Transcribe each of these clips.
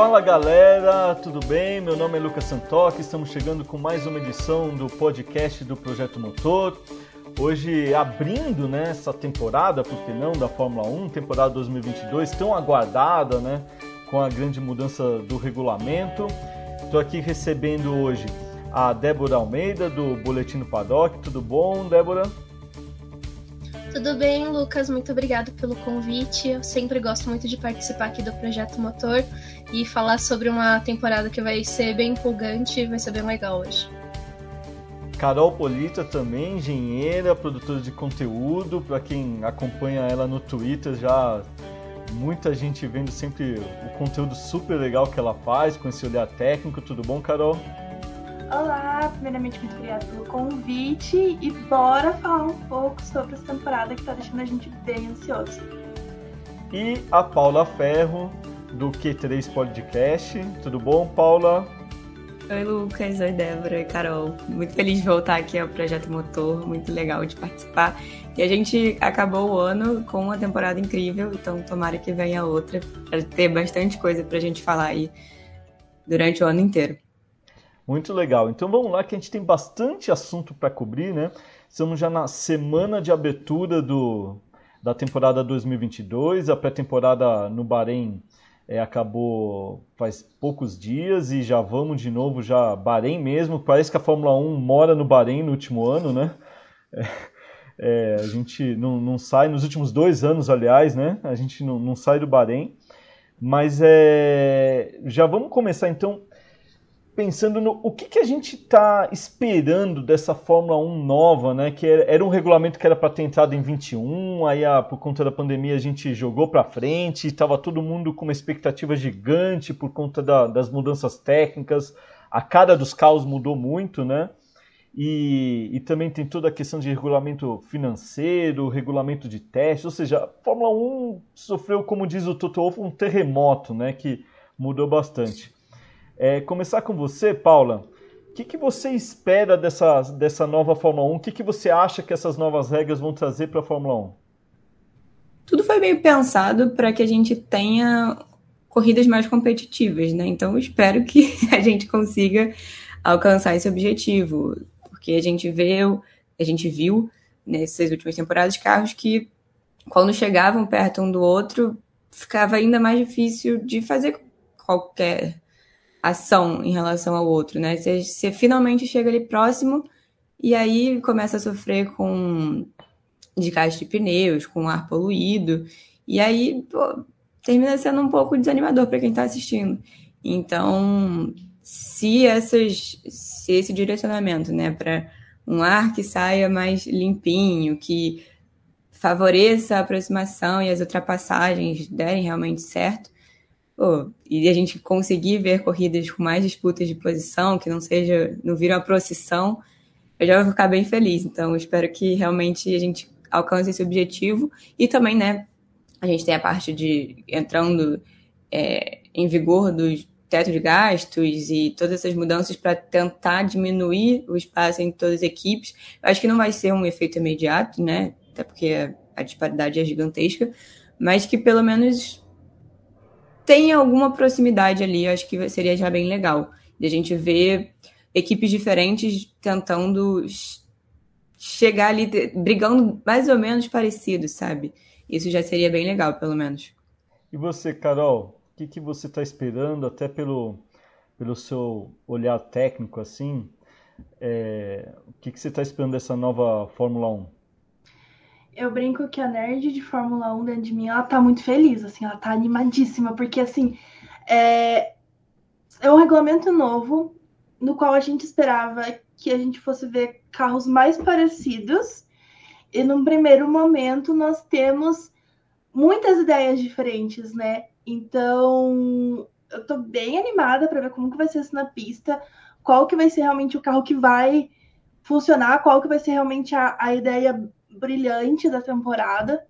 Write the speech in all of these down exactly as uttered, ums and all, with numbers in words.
Fala galera, tudo bem? Meu nome é Lucas Santoc, estamos chegando com mais uma edição do podcast do Projeto Motor. Hoje abrindo, né, essa temporada, por que não, da Fórmula um, temporada dois mil e vinte e dois, tão aguardada, né, com a grande mudança do regulamento. Estou aqui recebendo hoje a Débora Almeida, do Boletim do Paddock. Tudo bom, Débora? Tudo bem, Lucas, muito obrigado pelo convite. Eu sempre gosto muito de participar aqui do Projeto Motor e falar sobre uma temporada que vai ser bem empolgante e vai ser bem legal hoje. Carol Polita também, engenheira, produtora de conteúdo. Para quem acompanha ela no Twitter, já muita gente vendo sempre o conteúdo super legal que ela faz, com esse olhar técnico. Tudo bom, Carol? Olá, primeiramente muito obrigada pelo convite e bora falar um pouco sobre essa temporada que tá deixando a gente bem ansioso. E a Paula Ferro, do Q três Podcast. Tudo bom, Paula? Oi, Lucas. Oi, Débora. Oi, Carol. Muito feliz de voltar aqui ao Projeto Motor, muito legal de participar. E a gente acabou o ano com uma temporada incrível, então tomara que venha outra, para ter bastante coisa pra gente falar aí durante o ano inteiro. Muito legal. Então vamos lá que a gente tem bastante assunto para cobrir, né? Estamos já na semana de abertura do, da temporada dois mil e vinte e dois. A pré-temporada no Bahrein é, acabou faz poucos dias e já vamos de novo, já Bahrein mesmo. Parece que a Fórmula um mora no Bahrein no último ano, né? É, é, a gente não, não sai, nos últimos dois anos, aliás, né? A gente não, não sai do Bahrein. Mas é, já vamos começar então pensando no o que, que a gente está esperando dessa Fórmula um nova, né? Que era, era um regulamento que era para ter entrado em vinte e um, aí a, por conta da pandemia a gente jogou para frente, estava todo mundo com uma expectativa gigante por conta da, das mudanças técnicas, a cara dos carros mudou muito, né? E, e também tem toda a questão de regulamento financeiro, regulamento de teste, ou seja, a Fórmula um sofreu, como diz o Toto Wolff, um terremoto, né? Que mudou bastante. É, começar com você, Paula. O que, que você espera dessa, dessa nova Fórmula um? O que, que você acha que essas novas regras vão trazer para a Fórmula um? Tudo foi meio pensado para que a gente tenha corridas mais competitivas, né? Então eu espero que a gente consiga alcançar esse objetivo, porque a gente viu, a gente viu nessas últimas temporadas carros que, quando chegavam perto um do outro, ficava ainda mais difícil de fazer qualquer ação em relação ao outro, né? Você, você finalmente chega ali próximo e aí começa a sofrer com desgaste de pneus, com ar poluído, e aí pô, termina sendo um pouco desanimador para quem está assistindo. Então, se, essas, se esse direcionamento, né, para um ar que saia mais limpinho, que favoreça a aproximação e as ultrapassagens derem realmente certo, Pô, e a gente conseguir ver corridas com mais disputas de posição, que não seja, não vira uma procissão, eu já vou ficar bem feliz. Então, eu espero que realmente a gente alcance esse objetivo. E também, né, a gente tem a parte de entrando é, em vigor dos tetos de gastos e todas essas mudanças para tentar diminuir o espaço entre todas as equipes. Eu acho que não vai ser um efeito imediato, né, até porque a disparidade é gigantesca, mas que pelo menos tem alguma proximidade ali, acho que seria já bem legal. De a gente ver equipes diferentes tentando chegar ali, brigando mais ou menos parecidos, sabe? Isso já seria bem legal, pelo menos. E você, Carol, o que, que você está esperando, até pelo, pelo seu olhar técnico, assim, é, o que, que você está esperando dessa nova Fórmula um? Eu brinco que a nerd de Fórmula um dentro de mim, ela tá muito feliz, assim, ela tá animadíssima, porque, assim, é, é um regulamento novo, no qual a gente esperava que a gente fosse ver carros mais parecidos, e num primeiro momento nós temos muitas ideias diferentes, né? Então, eu tô bem animada para ver como que vai ser isso na pista, qual que vai ser realmente o carro que vai funcionar, qual que vai ser realmente a, a ideia brilhante da temporada.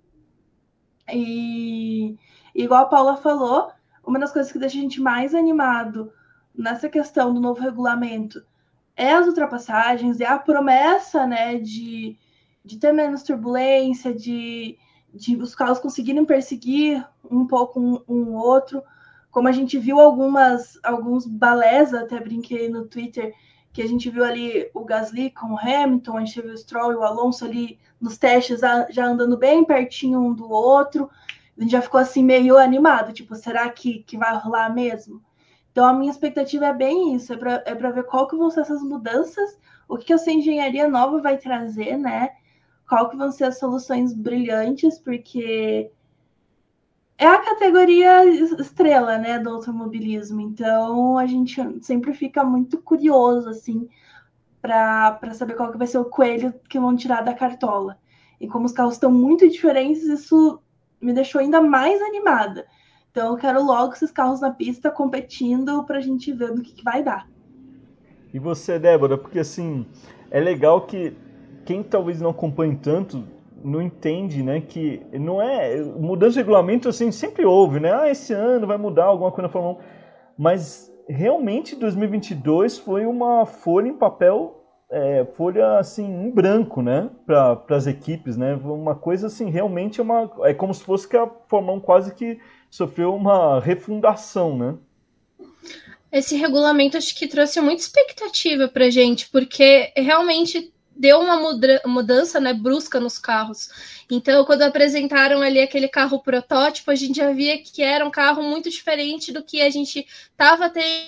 E igual a Paula falou, uma das coisas que deixa a gente mais animado nessa questão do novo regulamento é as ultrapassagens, é a promessa, né, de, de ter menos turbulência, de, de os carros conseguirem perseguir um pouco um, um outro, como a gente viu algumas, alguns balés, até brinquei no Twitter, que a gente viu ali o Gasly com o Hamilton, a gente viu o Stroll e o Alonso ali nos testes já andando bem pertinho um do outro. A gente já ficou assim meio animado, tipo, será que, que vai rolar mesmo? Então a minha expectativa é bem isso, é para é para ver qual que vão ser essas mudanças, o que, que essa engenharia nova vai trazer, né? Qual que vão ser as soluções brilhantes, porque é a categoria estrela, né, do automobilismo. Então a gente sempre fica muito curioso, assim, para saber qual que vai ser o coelho que vão tirar da cartola. E como os carros estão muito diferentes, isso me deixou ainda mais animada. Então eu quero logo esses carros na pista competindo para a gente ver no que, que vai dar. E você, Débora, porque assim, é legal que quem talvez não acompanhe tanto não entende, né, que não é mudança de regulamento, assim, sempre houve, né, ah, esse ano vai mudar alguma coisa na Fórmula um, mas realmente dois mil e vinte e dois foi uma folha em papel, é, folha assim em branco, né, para as equipes, né, uma coisa assim, realmente é uma, é como se fosse que a Fórmula um quase que sofreu uma refundação, né. Esse regulamento acho que trouxe muita expectativa pra gente, porque realmente deu uma muda- mudança, né, brusca nos carros. Então, quando apresentaram ali aquele carro protótipo, a gente já via que era um carro muito diferente do que a gente estava tendo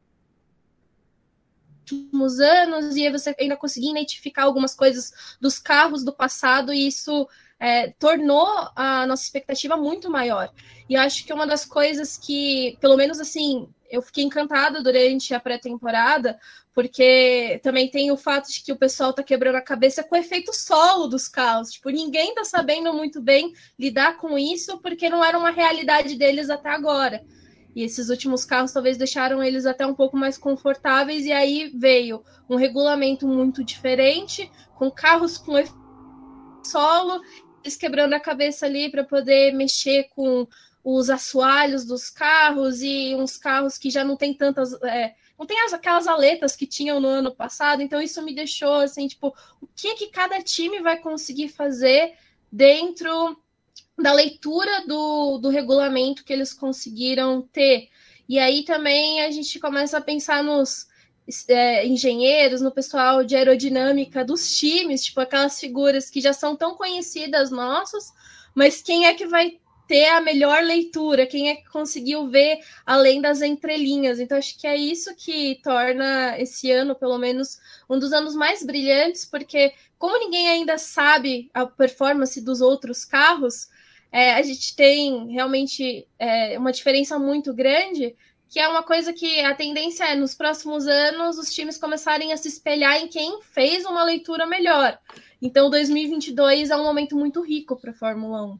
nos últimos anos, e aí você ainda conseguia identificar algumas coisas dos carros do passado, e isso é, tornou a nossa expectativa muito maior. E eu acho que uma das coisas que, pelo menos assim, eu fiquei encantada durante a pré-temporada, porque também tem o fato de que o pessoal tá quebrando a cabeça com o efeito solo dos carros. Tipo, ninguém tá sabendo muito bem lidar com isso, porque não era uma realidade deles até agora. E esses últimos carros talvez deixaram eles até um pouco mais confortáveis, e aí veio um regulamento muito diferente, com carros com efeito solo, eles quebrando a cabeça ali para poder mexer com os assoalhos dos carros, e uns carros que já não tem tantas... É, não tem as, aquelas aletas que tinham no ano passado. Então isso me deixou assim, tipo, o que que cada time vai conseguir fazer dentro da leitura do, do regulamento que eles conseguiram ter. E aí também a gente começa a pensar nos é, engenheiros, no pessoal de aerodinâmica dos times, tipo aquelas figuras que já são tão conhecidas nossas, mas quem é que vai ter a melhor leitura, quem é que conseguiu ver além das entrelinhas. Então acho que é isso que torna esse ano, pelo menos, um dos anos mais brilhantes, porque como ninguém ainda sabe a performance dos outros carros, é, a gente tem realmente é, uma diferença muito grande, que é uma coisa que a tendência é, nos próximos anos, os times começarem a se espelhar em quem fez uma leitura melhor. Então dois mil e vinte e dois é um momento muito rico para a Fórmula um.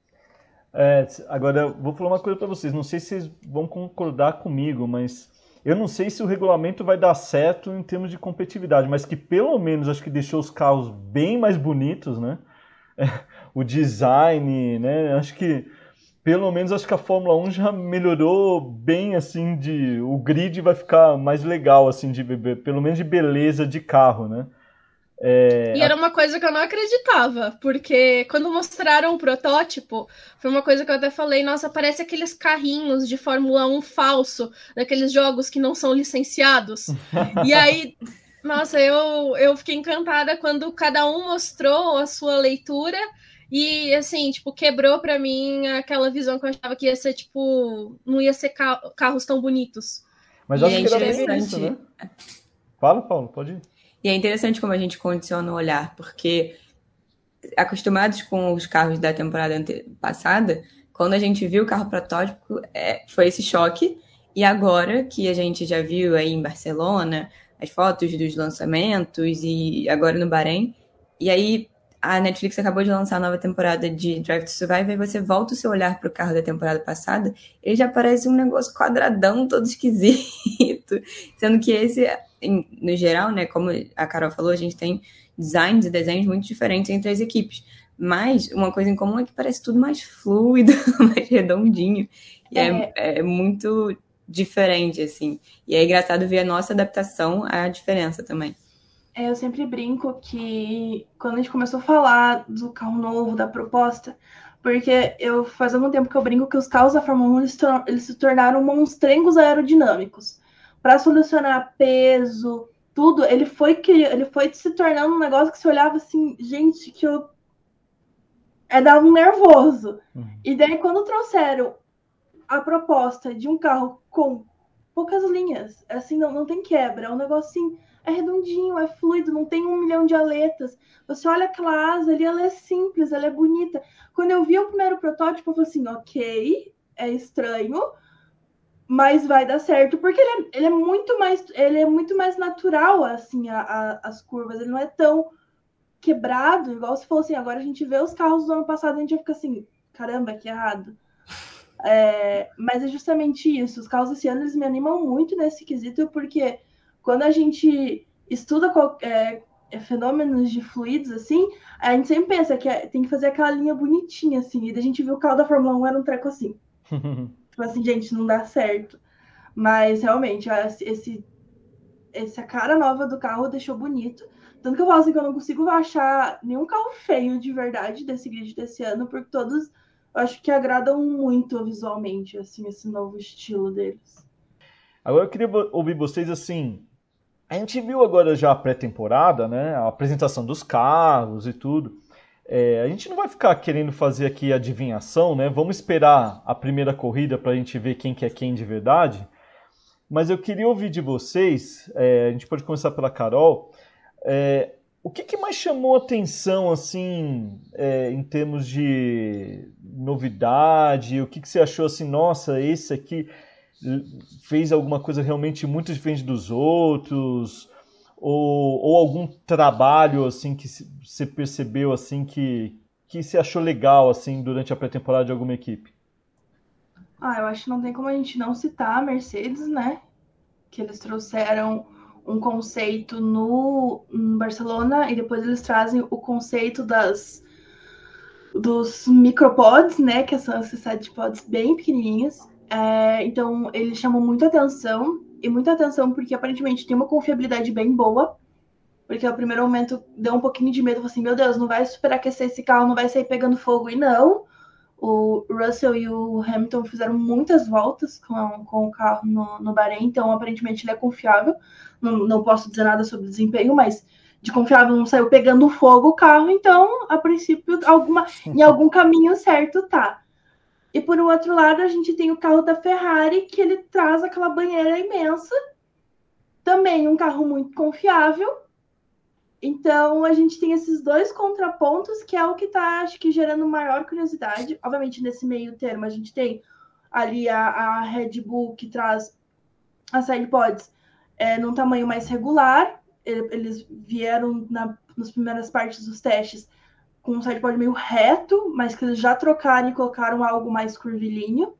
É, agora, vou falar uma coisa para vocês. Não sei se vocês vão concordar comigo, mas eu não sei se o regulamento vai dar certo em termos de competitividade, mas que pelo menos acho que deixou os carros bem mais bonitos, né? É, o design, né? Acho que pelo menos acho que a Fórmula um já melhorou bem, assim, de o grid vai ficar mais legal, assim, de pelo menos de beleza de carro, né? É, e era uma coisa que eu não acreditava, porque quando mostraram o protótipo, foi uma coisa que eu até falei, nossa, parece aqueles carrinhos de Fórmula um falso, daqueles jogos que não são licenciados. E aí, nossa, eu, eu fiquei encantada quando cada um mostrou a sua leitura e, assim, tipo, quebrou pra mim aquela visão que eu achava que ia ser, tipo, não ia ser ca- carros tão bonitos. Mas e acho é que era bem isso, né? Fala, Paulo, pode ir. E é interessante como a gente condiciona o olhar, porque acostumados com os carros da temporada ante- passada, quando a gente viu o carro protótipo, é, foi esse choque. E agora que a gente já viu aí em Barcelona as fotos dos lançamentos e agora no Bahrein, e aí a Netflix acabou de lançar a nova temporada de Drive to Survive, e você volta o seu olhar para o carro da temporada passada, ele já parece um negócio quadradão, todo esquisito. Sendo que esse, em, no geral, né, como a Carol falou, a gente tem designs e desenhos muito diferentes entre as equipes. Mas uma coisa em comum é que parece tudo mais fluido, mais redondinho. E é, é, é muito diferente, assim. E é engraçado ver a nossa adaptação à diferença também. Eu sempre brinco que quando a gente começou a falar do carro novo, da proposta, porque eu faz algum tempo que eu brinco que os carros da Fórmula um eles, eles se tornaram monstrengos aerodinâmicos. Para solucionar peso, tudo, ele foi que ele foi se tornando um negócio que você olhava assim, gente, que eu é dava um nervoso. Uhum. E daí quando trouxeram a proposta de um carro com poucas linhas, assim, não, não tem quebra, é um negócio assim, é redondinho, é fluido, não tem um milhão de aletas. Você olha aquela asa ali, ela é simples, ela é bonita. Quando eu vi o primeiro protótipo, eu falei assim, ok, é estranho, mas vai dar certo, porque ele é, ele é muito mais, ele é muito mais natural, assim, a, a, as curvas, ele não é tão quebrado, igual se fosse assim, agora a gente vê os carros do ano passado, a gente fica assim, caramba, que errado. É, mas é justamente isso, os carros esse ano eles me animam muito nesse quesito, porque quando a gente estuda qual, é, fenômenos de fluidos, assim, a gente sempre pensa que é, tem que fazer aquela linha bonitinha, assim, e a gente viu o carro da Fórmula um era um treco assim. Tipo assim, gente, não dá certo. Mas realmente, esse, essa cara nova do carro deixou bonito. Tanto que eu falo assim que eu não consigo achar nenhum carro feio de verdade desse grid desse ano, porque todos eu acho que agradam muito visualmente, assim, esse novo estilo deles. Agora eu queria ouvir vocês assim. A gente viu agora já a pré-temporada, né? A apresentação dos carros e tudo. É, a gente não vai ficar querendo fazer aqui adivinhação, né? Vamos esperar a primeira corrida para a gente ver quem que é quem de verdade. Mas eu queria ouvir de vocês, é, a gente pode começar pela Carol, é, o que, que mais chamou atenção, assim, é, em termos de novidade? O que, que você achou assim, nossa, esse aqui fez alguma coisa realmente muito diferente dos outros? Ou, ou algum trabalho, assim, que você percebeu, assim, que, que você achou legal, assim, durante a pré-temporada de alguma equipe? Ah, eu acho que não tem como a gente não citar a Mercedes, né? Que eles trouxeram um conceito no, no Barcelona e depois eles trazem o conceito das dos micropods, né? Que são esses sete pods bem pequenininhos. É, então, eles chamam muita atenção e muita atenção porque aparentemente tem uma confiabilidade bem boa. Porque ao primeiro momento deu um pouquinho de medo, assim, meu Deus, não vai superaquecer esse carro, não vai sair pegando fogo. E não, o Russell e o Hamilton fizeram muitas voltas com, com o carro no, no Bahrein, então aparentemente ele é confiável. Não, não posso dizer nada sobre desempenho, mas de confiável não saiu pegando fogo o carro, então, a princípio, alguma, em algum caminho certo tá. E por outro lado, a gente tem o carro da Ferrari, que ele traz aquela banheira imensa, também um carro muito confiável. Então, a gente tem esses dois contrapontos, que é o que está, acho que, gerando maior curiosidade. Obviamente, nesse meio termo, a gente tem ali a, a Red Bull, que traz as sidepods é, num tamanho mais regular. Eles vieram na, nas primeiras partes dos testes com um sidepod meio reto, mas que eles já trocaram e colocaram algo mais curvilíneo.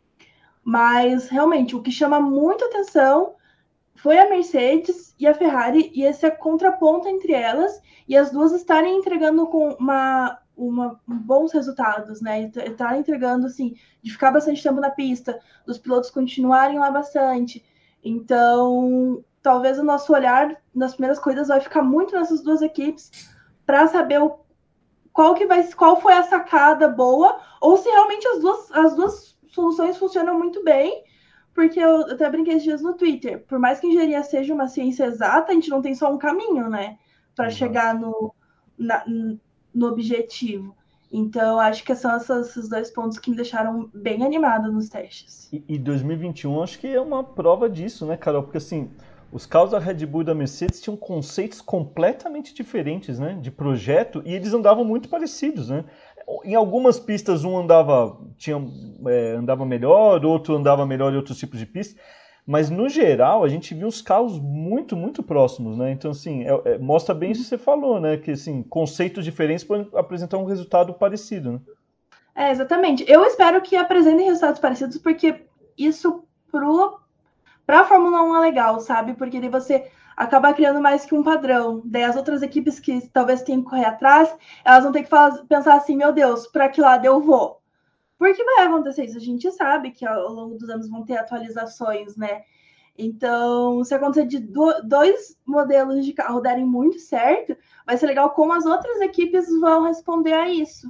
Mas, realmente, o que chama muito atenção foi a Mercedes e a Ferrari, e esse é contraponto entre elas, e as duas estarem entregando com uma, uma bons resultados, né? Estar entregando, assim, de ficar bastante tempo na pista, dos pilotos continuarem lá bastante. Então, talvez o nosso olhar nas primeiras corridas vai ficar muito nessas duas equipes para saber o, qual, que vai, qual foi a sacada boa, ou se realmente as duas, as duas soluções funcionam muito bem. Porque eu até brinquei esses dias no Twitter. Por mais que engenharia seja uma ciência exata, a gente não tem só um caminho, né? Para chegar no, na, no objetivo. Então, acho que são esses, esses dois pontos que me deixaram bem animada nos testes. E, e dois mil e vinte e um acho que é uma prova disso, né, Carol? Porque assim, os carros da Red Bull e da Mercedes tinham conceitos completamente diferentes, né? De projeto, e eles andavam muito parecidos, né? Em algumas pistas um andava, tinha, é, andava melhor, outro andava melhor em outros tipos de pistas, mas no geral a gente viu os carros muito, muito próximos, né? Então assim, é, é, mostra bem isso que você falou, né? Que assim, conceitos diferentes podem apresentar um resultado parecido, né? É, exatamente. Eu espero que apresentem resultados parecidos, porque isso para a Fórmula um é legal, sabe? Porque daí você acaba criando mais que um padrão. Daí as outras equipes que talvez tenham que correr atrás, elas vão ter que falar, pensar assim, meu Deus, para que lado eu vou? Porque vai acontecer isso. A gente sabe que ao longo dos anos vão ter atualizações, né? Então, se acontecer de do, dois modelos de carro darem muito certo, vai ser legal como as outras equipes vão responder a isso.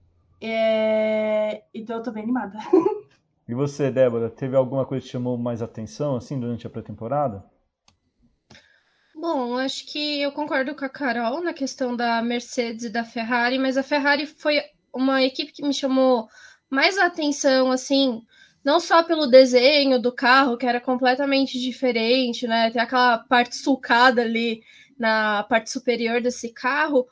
É... Então, eu tô bem animada. E você, Débora, teve alguma coisa que chamou mais atenção, assim, durante a pré-temporada? Bom, acho que eu concordo com a Carol na questão da Mercedes e da Ferrari, mas a Ferrari foi uma equipe que me chamou mais a atenção, assim, não só pelo desenho do carro, que era completamente diferente, né? Tem aquela parte sulcada ali na parte superior desse carro,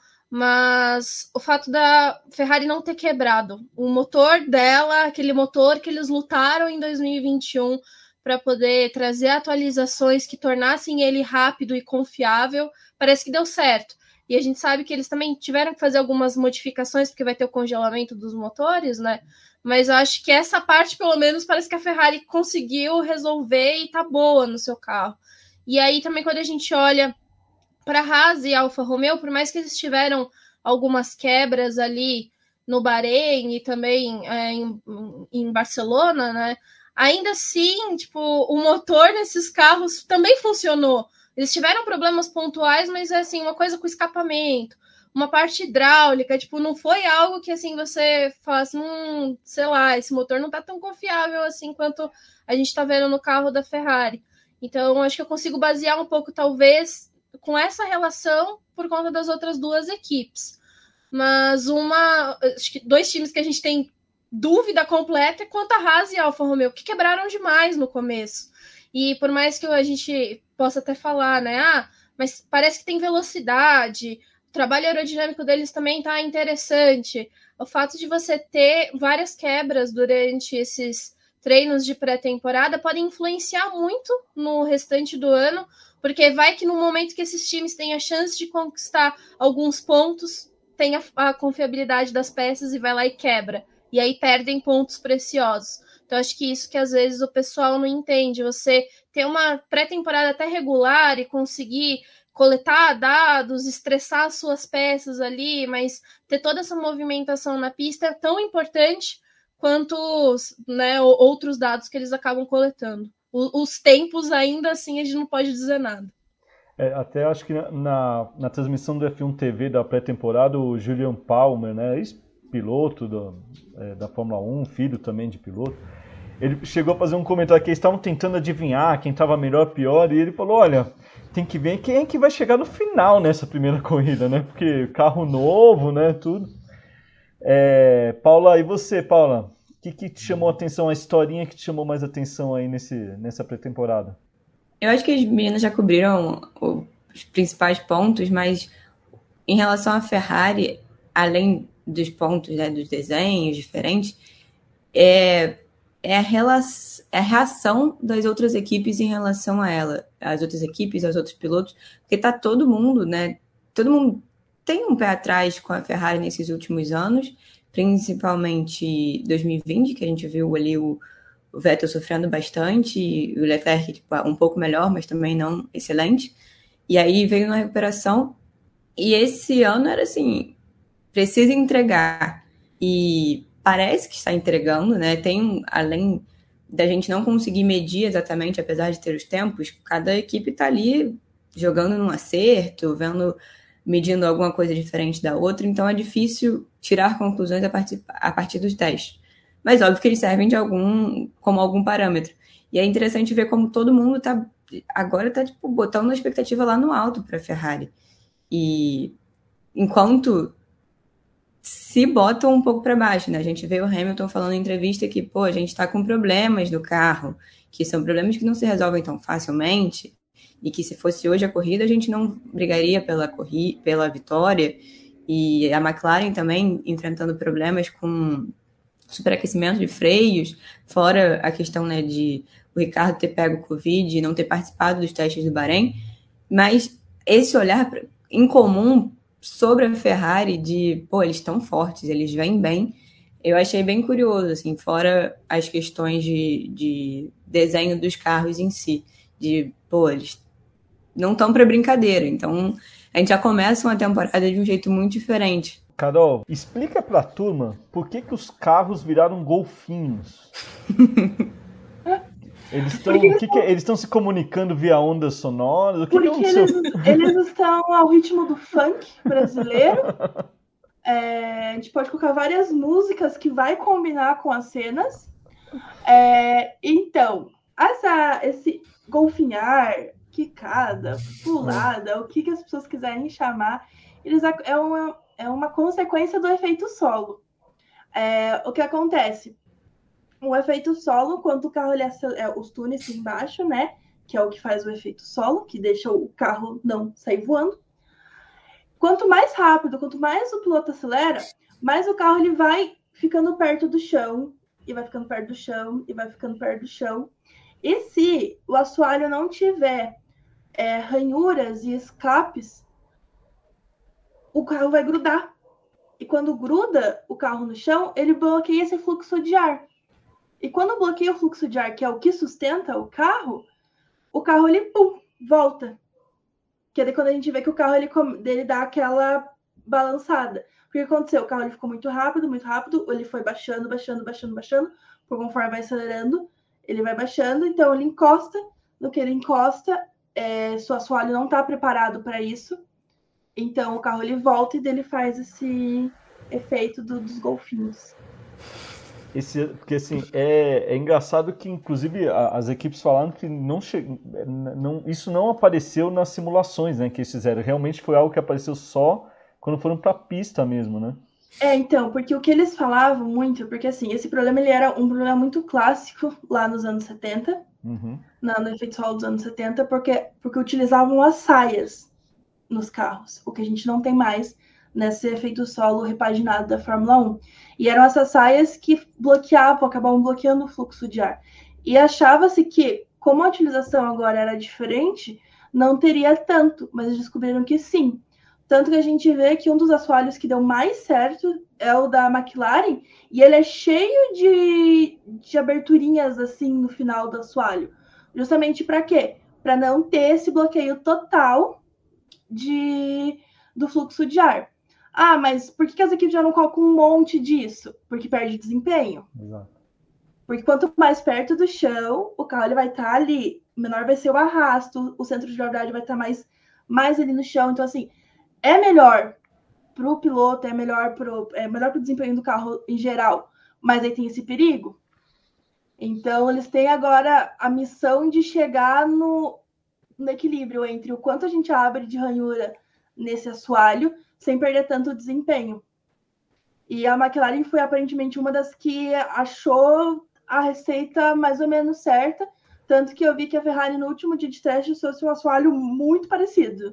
mas o fato da Ferrari não ter quebrado o motor dela, aquele motor que eles lutaram em dois mil e vinte e um para poder trazer atualizações que tornassem ele rápido e confiável, parece que deu certo. E a gente sabe que eles também tiveram que fazer algumas modificações, porque vai ter o congelamento dos motores, né? Mas eu acho que essa parte, pelo menos, parece que a Ferrari conseguiu resolver e tá boa no seu carro. E aí também quando a gente olha para a Haas e Alfa Romeo, por mais que eles tiveram algumas quebras ali no Bahrein e também é, em, em Barcelona, né? Ainda assim, tipo, o motor nesses carros também funcionou. Eles tiveram problemas pontuais, mas é assim, uma coisa com escapamento, uma parte hidráulica, tipo, não foi algo que assim você fala assim, hum, sei lá, esse motor não tá tão confiável assim quanto a gente tá vendo no carro da Ferrari. Então, acho que eu consigo basear um pouco, talvez, com essa relação por conta das outras duas equipes. Mas uma, acho que dois times que a gente tem dúvida completa quanto a Haas e a Alfa Romeo, que quebraram demais no começo. E por mais que a gente possa até falar, né, ah, mas parece que tem velocidade, o trabalho aerodinâmico deles também tá interessante. O fato de você ter várias quebras durante esses treinos de pré-temporada pode influenciar muito no restante do ano, porque vai que no momento que esses times têm a chance de conquistar alguns pontos, tem a, a confiabilidade das peças e vai lá e quebra. E aí perdem pontos preciosos. Então, acho que isso que às vezes o pessoal não entende. Você ter uma pré-temporada até regular e conseguir coletar dados, estressar as suas peças ali, mas ter toda essa movimentação na pista é tão importante quanto, né, outros dados que eles acabam coletando. O, os tempos, ainda assim, a gente não pode dizer nada. É, até acho que na, na transmissão do F um T V da pré-temporada, o Julian Palmer, né, piloto do, é, da Fórmula um, filho também de piloto, ele chegou a fazer um comentário que eles estavam tentando adivinhar quem estava melhor ou pior, e ele falou, olha, tem que ver quem é que vai chegar no final nessa primeira corrida, né? Porque carro novo, né, tudo. É, Paula, e você, Paula? O que, que te chamou a atenção, a historinha que te chamou mais atenção aí nesse, nessa pré-temporada? Eu acho que as meninas já cobriram os principais pontos, mas em relação à Ferrari, além dos pontos, né, dos desenhos diferentes, é, é, a relação, é a reação das outras equipes em relação a ela, as outras equipes, aos outros pilotos, porque tá todo mundo, né, todo mundo tem um pé atrás com a Ferrari nesses últimos anos, principalmente dois mil e vinte, que a gente viu ali o, o Vettel sofrendo bastante, e o Leclerc tipo, um pouco melhor, mas também não excelente, e aí veio na recuperação, e esse ano era assim, precisa entregar, e parece que está entregando, né? Tem, além da gente não conseguir medir exatamente, apesar de ter os tempos, cada equipe está ali jogando num acerto, vendo, medindo alguma coisa diferente da outra, então é difícil tirar conclusões a partir, a partir dos testes. Mas óbvio que eles servem de algum, como algum parâmetro. E é interessante ver como todo mundo tá, agora está tipo, botando a expectativa lá no alto para a Ferrari. E enquanto se botam um pouco para baixo, né? A gente vê o Hamilton falando em entrevista que, pô, a gente está com problemas no carro, que são problemas que não se resolvem tão facilmente, e que se fosse hoje a corrida, a gente não brigaria pela, corri- pela vitória, e a McLaren também enfrentando problemas com superaquecimento de freios, fora a questão, né, de o Ricardo ter pego o Covid e não ter participado dos testes do Bahrein, mas esse olhar em comum sobre a Ferrari de, pô, eles estão fortes, eles vêm bem, eu achei bem curioso, assim, fora as questões de, de desenho dos carros em si, de, pô, eles não estão para brincadeira, então a gente já começa uma temporada de um jeito muito diferente. Carol, explica pra turma por que, que os carros viraram golfinhos. Eles estão que que, eles estão se comunicando via ondas sonoras? O que Porque que eles, eles estão ao ritmo do funk brasileiro. É, a gente pode colocar várias músicas que vai combinar com as cenas. É, então, essa, esse golfinhar, quicada, pulada, o que, que as pessoas quiserem chamar, eles, é, uma, é uma consequência do efeito solo. É, o que acontece? O efeito solo, quando o carro ele é, os túneis embaixo, né? Que é o que faz o efeito solo, que deixa o carro não sair voando. Quanto mais rápido, quanto mais o piloto acelera, mais o carro ele vai ficando perto do chão, e vai ficando perto do chão, e vai ficando perto do chão. E se o assoalho não tiver é, ranhuras e escapes, o carro vai grudar. E quando gruda o carro no chão, ele bloqueia esse fluxo de ar. E quando bloqueia o fluxo de ar, que é o que sustenta o carro, o carro ele pum, volta. Que é daí quando a gente vê que o carro ele, ele dá aquela balançada. O que aconteceu? O carro ele ficou muito rápido, muito rápido, ele foi baixando, baixando, baixando, baixando, por conforme vai acelerando, ele vai baixando, então ele encosta, no que ele encosta, é, seu assoalho não está preparado para isso, então o carro ele volta e dele faz esse efeito do, dos golfinhos. Esse, porque assim, é, é engraçado que inclusive a, as equipes falaram que não, che, não isso não apareceu nas simulações, né, que eles fizeram. Realmente foi algo que apareceu só quando foram para a pista mesmo, né? É, então, porque o que eles falavam muito, porque assim, esse problema ele era um problema muito clássico lá nos anos setenta, uhum. na, no efeito solo dos anos setenta, porque, porque utilizavam as saias nos carros, o que a gente não tem mais nesse efeito solo repaginado da Fórmula um. E eram essas saias que bloqueavam, acabavam bloqueando o fluxo de ar. E achava-se que, como a utilização agora era diferente, não teria tanto, mas eles descobriram que sim. Tanto que a gente vê que um dos assoalhos que deu mais certo é o da McLaren, e ele é cheio de, de aberturinhas assim no final do assoalho. Justamente para quê? Para não ter esse bloqueio total de, do fluxo de ar. Ah, mas por que as equipes já não colocam um monte disso? Porque perde desempenho. Exato. Porque quanto mais perto do chão, o carro ele vai estar ali, menor vai ser o arrasto, o centro de gravidade vai estar mais, mais ali no chão. Então, assim, é melhor para o piloto, é melhor para é melhor o desempenho do carro em geral, mas aí tem esse perigo. Então, eles têm agora a missão de chegar no, no equilíbrio entre o quanto a gente abre de ranhura nesse assoalho, sem perder tanto desempenho. E a McLaren foi aparentemente uma das que achou a receita mais ou menos certa, tanto que eu vi que a Ferrari no último dia de teste trouxe um assoalho muito parecido.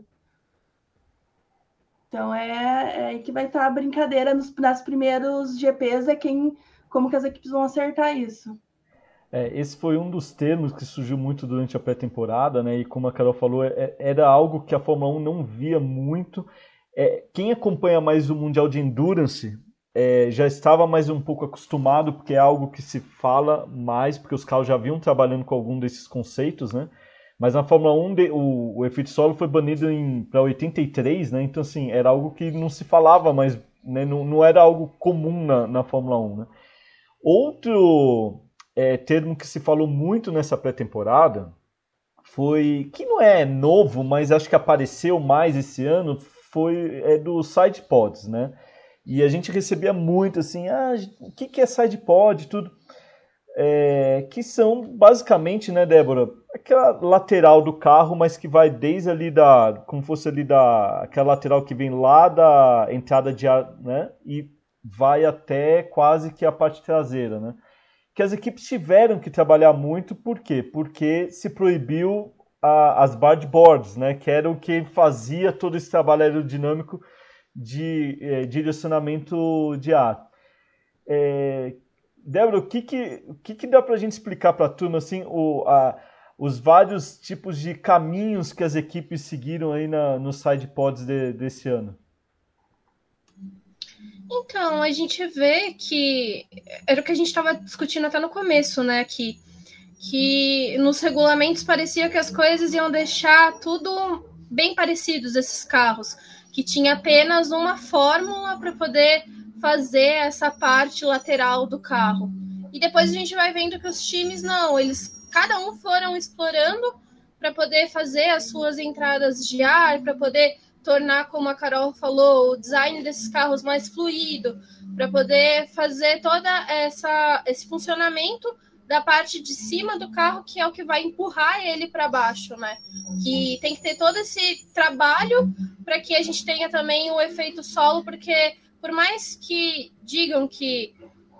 Então é, é aí que vai estar a brincadeira nos, nas primeiros G Ps, é quem, como que as equipes vão acertar isso. É, esse foi um dos termos que surgiu muito durante a pré-temporada, né? E como a Carol falou, é, era algo que a Fórmula um não via muito. É, quem acompanha mais o Mundial de Endurance é, já estava mais um pouco acostumado, porque é algo que se fala mais, porque os carros já vinham trabalhando com algum desses conceitos, né? Mas na Fórmula um de, o, o efeito solo foi banido para oitenta e três, né? Então assim, era algo que não se falava mais, né? não, não era algo comum na, na Fórmula um, né? Outro é, termo que se falou muito nessa pré-temporada foi, que não é novo, mas acho que apareceu mais esse ano, foi é do side pods, né? E a gente recebia muito assim, ah, o que, que é side pod, tudo. É, que são basicamente, né, Débora, aquela lateral do carro, mas que vai desde ali da, como fosse ali da, aquela lateral que vem lá da entrada de ar, né, e vai até quase que a parte traseira, né, que as equipes tiveram que trabalhar muito, por quê? Porque se proibiu a, as bargeboards, né, que era o que fazia todo esse trabalho aerodinâmico de é, direcionamento de ar. É, Débora, o que que, o que que dá para a gente explicar para a turma assim, o, a, os vários tipos de caminhos que as equipes seguiram aí na, nos side pods de, desse ano? Então, a gente vê que era o que a gente estava discutindo até no começo, né? Que, que nos regulamentos parecia que as coisas iam deixar tudo bem parecidos, esses carros, que tinha apenas uma fórmula para poder fazer essa parte lateral do carro. E depois a gente vai vendo que os times não, eles cada um foram explorando para poder fazer as suas entradas de ar, para poder tornar, como a Carol falou, o design desses carros mais fluido, para poder fazer toda essa esse funcionamento da parte de cima do carro, que é o que vai empurrar ele para baixo, né? Que tem que ter todo esse trabalho para que a gente tenha também o efeito solo, porque por mais que digam que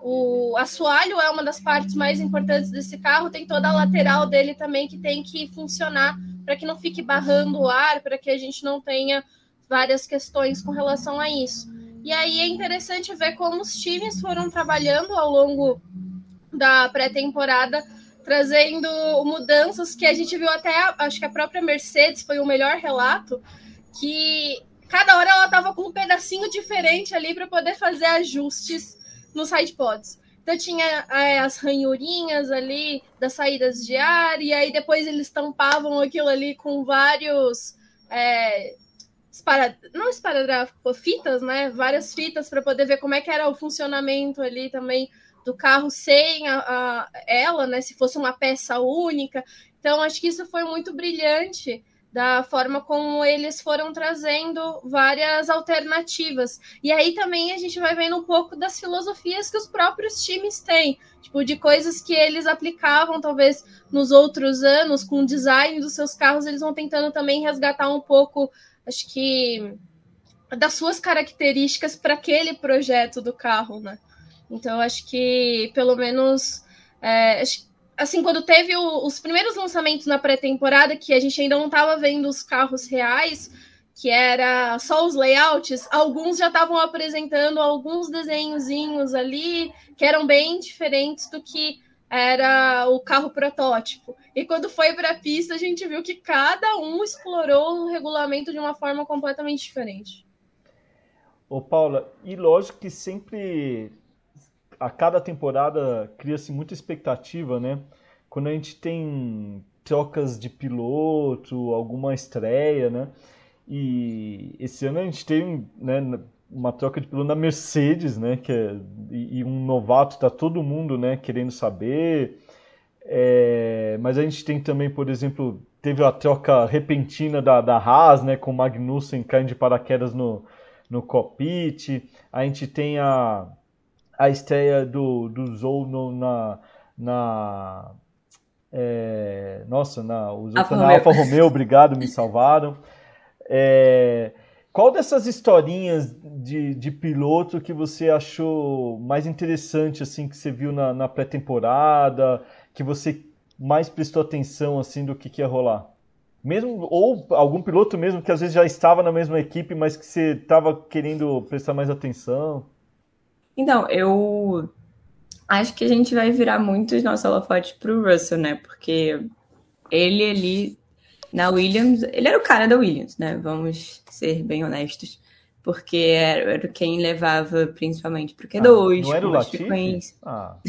o assoalho é uma das partes mais importantes desse carro, tem toda a lateral dele também que tem que funcionar para que não fique barrando o ar, para que a gente não tenha várias questões com relação a isso. E aí é interessante ver como os times foram trabalhando ao longo da pré-temporada, trazendo mudanças que a gente viu até, acho que a própria Mercedes foi o melhor relato, que cada hora ela estava com um pedacinho diferente ali para poder fazer ajustes nos sidepods. Então tinha é, as ranhurinhas ali das saídas de ar, e aí depois eles tampavam aquilo ali com vários é, espara, não esparadrafo, fitas, né? Várias fitas para poder ver como é que era o funcionamento ali também do carro sem a, a, ela, né? Se fosse uma peça única. Então, acho que isso foi muito brilhante da forma como eles foram trazendo várias alternativas. E aí também a gente vai vendo um pouco das filosofias que os próprios times têm, tipo, de coisas que eles aplicavam, talvez, nos outros anos, com o design dos seus carros, eles vão tentando também resgatar um pouco, acho que, das suas características para aquele projeto do carro, né? Então, acho que, pelo menos, é, assim, quando teve o, os primeiros lançamentos na pré-temporada, que a gente ainda não estava vendo os carros reais, que era só os layouts, alguns já estavam apresentando alguns desenhozinhos ali, que eram bem diferentes do que era o carro protótipo. E quando foi para a pista, a gente viu que cada um explorou o regulamento de uma forma completamente diferente. Ô, Paula, e lógico que sempre... a cada temporada cria-se muita expectativa, né? Quando a gente tem trocas de piloto, alguma estreia, né? E esse ano a gente tem, né, uma troca de piloto na Mercedes, né? Que é, e, e um novato, tá todo mundo, né, querendo saber. É, mas a gente tem também, por exemplo, teve a troca repentina da, da Haas, né? Com o Magnussen caindo de paraquedas no, no cockpit. A gente tem a a estreia do, do Zou no, na, na é, nossa, na, os Alfa na Romeo. Alfa Romeo, obrigado, me salvaram. É, qual dessas historinhas de, de piloto que você achou mais interessante, assim, que você viu na, na pré-temporada, que você mais prestou atenção, assim, do que, que ia rolar? Mesmo, ou algum piloto mesmo que às vezes já estava na mesma equipe, mas que você estava querendo prestar mais atenção? Então, eu acho que a gente vai virar muito os nossos holofotes pro Russell, né? Porque ele ali na Williams, ele era o cara da Williams, né? Vamos ser bem honestos. Porque era, era quem levava principalmente pro Q dois, ah, não era com o mais Latifi? frequência. Ah.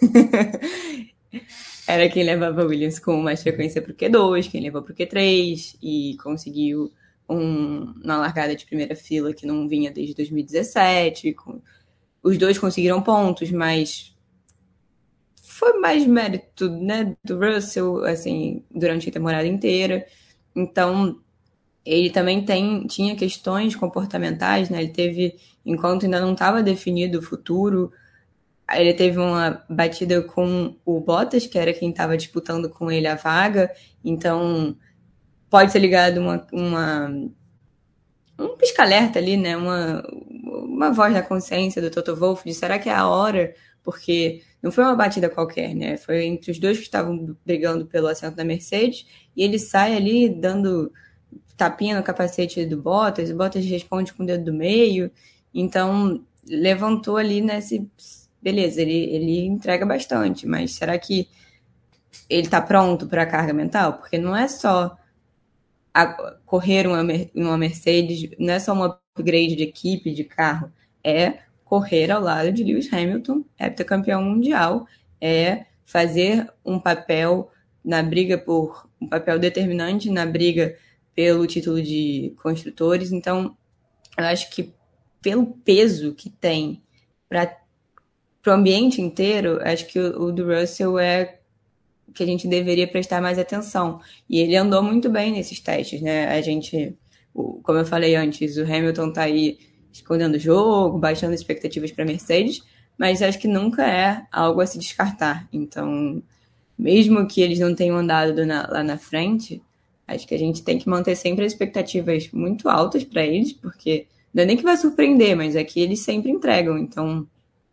Era quem levava a Williams com mais frequência pro Q dois, quem levou pro Q três e conseguiu um, uma largada de primeira fila que não vinha desde dois mil e dezessete. Com, os dois conseguiram pontos, mas foi mais mérito, né, do Russell, assim, durante a temporada inteira. Então, ele também tem, tinha questões comportamentais, né? Ele teve, enquanto ainda não estava definido o futuro, ele teve uma batida com o Bottas, que era quem estava disputando com ele a vaga. Então, pode ser ligado uma, uma um pisca-alerta ali, né? Uma, uma voz da consciência do Toto Wolff de será que é a hora? Porque não foi uma batida qualquer, né? Foi entre os dois que estavam brigando pelo assento da Mercedes e ele sai ali dando tapinha no capacete do Bottas, o Bottas responde com o dedo do meio. Então, levantou ali nesse... Beleza, ele, ele entrega bastante, mas será que ele tá pronto para a carga mental? Porque não é só a, correr uma, uma Mercedes, não é só um upgrade de equipe, de carro, é correr ao lado de Lewis Hamilton, heptacampeão mundial, é fazer um papel na briga por... um papel determinante na briga pelo título de construtores. Então, eu acho que pelo peso que tem para o ambiente inteiro, acho que o, o do Russell é que a gente deveria prestar mais atenção. E ele andou muito bem nesses testes, né? A gente, como eu falei antes, o Hamilton tá aí escondendo o jogo, baixando expectativas para a Mercedes, mas acho que nunca é algo a se descartar. Então, mesmo que eles não tenham andado na, lá na frente, acho que a gente tem que manter sempre as expectativas muito altas para eles, porque não é nem que vai surpreender, mas é que eles sempre entregam. Então,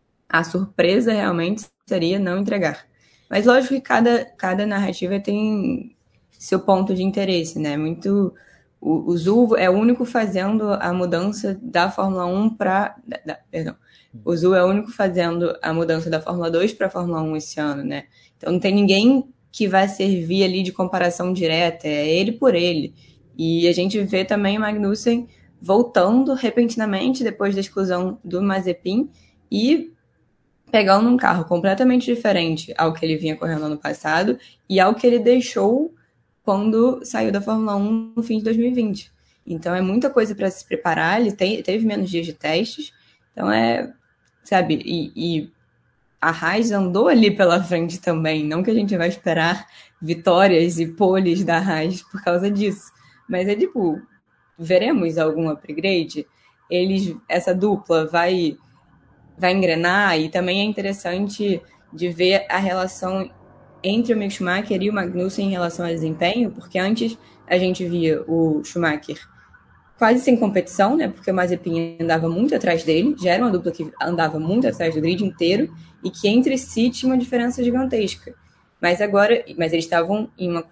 a surpresa realmente seria não entregar. Mas lógico que cada, cada narrativa tem seu ponto de interesse, né? Muito, o, o Zul é o único fazendo a mudança da Fórmula um para... Perdão. O Zul é o único fazendo a mudança da Fórmula dois para a Fórmula um esse ano, né? Então não tem ninguém que vai servir ali de comparação direta, é ele por ele. E a gente vê também o Magnussen voltando repentinamente depois da exclusão do Mazepin e pegando um carro completamente diferente ao que ele vinha correndo ano passado e ao que ele deixou quando saiu da Fórmula um no fim de dois mil e vinte. Então é muita coisa para se preparar, ele tem, teve menos dias de testes, então é, sabe, e, e a Haas andou ali pela frente também, não que a gente vai esperar vitórias e poles da Haas por causa disso, mas é tipo, veremos algum upgrade, eles, essa dupla vai... vai engrenar, e também é interessante de ver a relação entre o Mick Schumacher e o Magnussen em relação ao desempenho, porque antes a gente via o Schumacher quase sem competição, né, porque o Mazepin andava muito atrás dele, já era uma dupla que andava muito atrás do grid inteiro e que entre si tinha uma diferença gigantesca. Mas agora, mas eles estavam em uma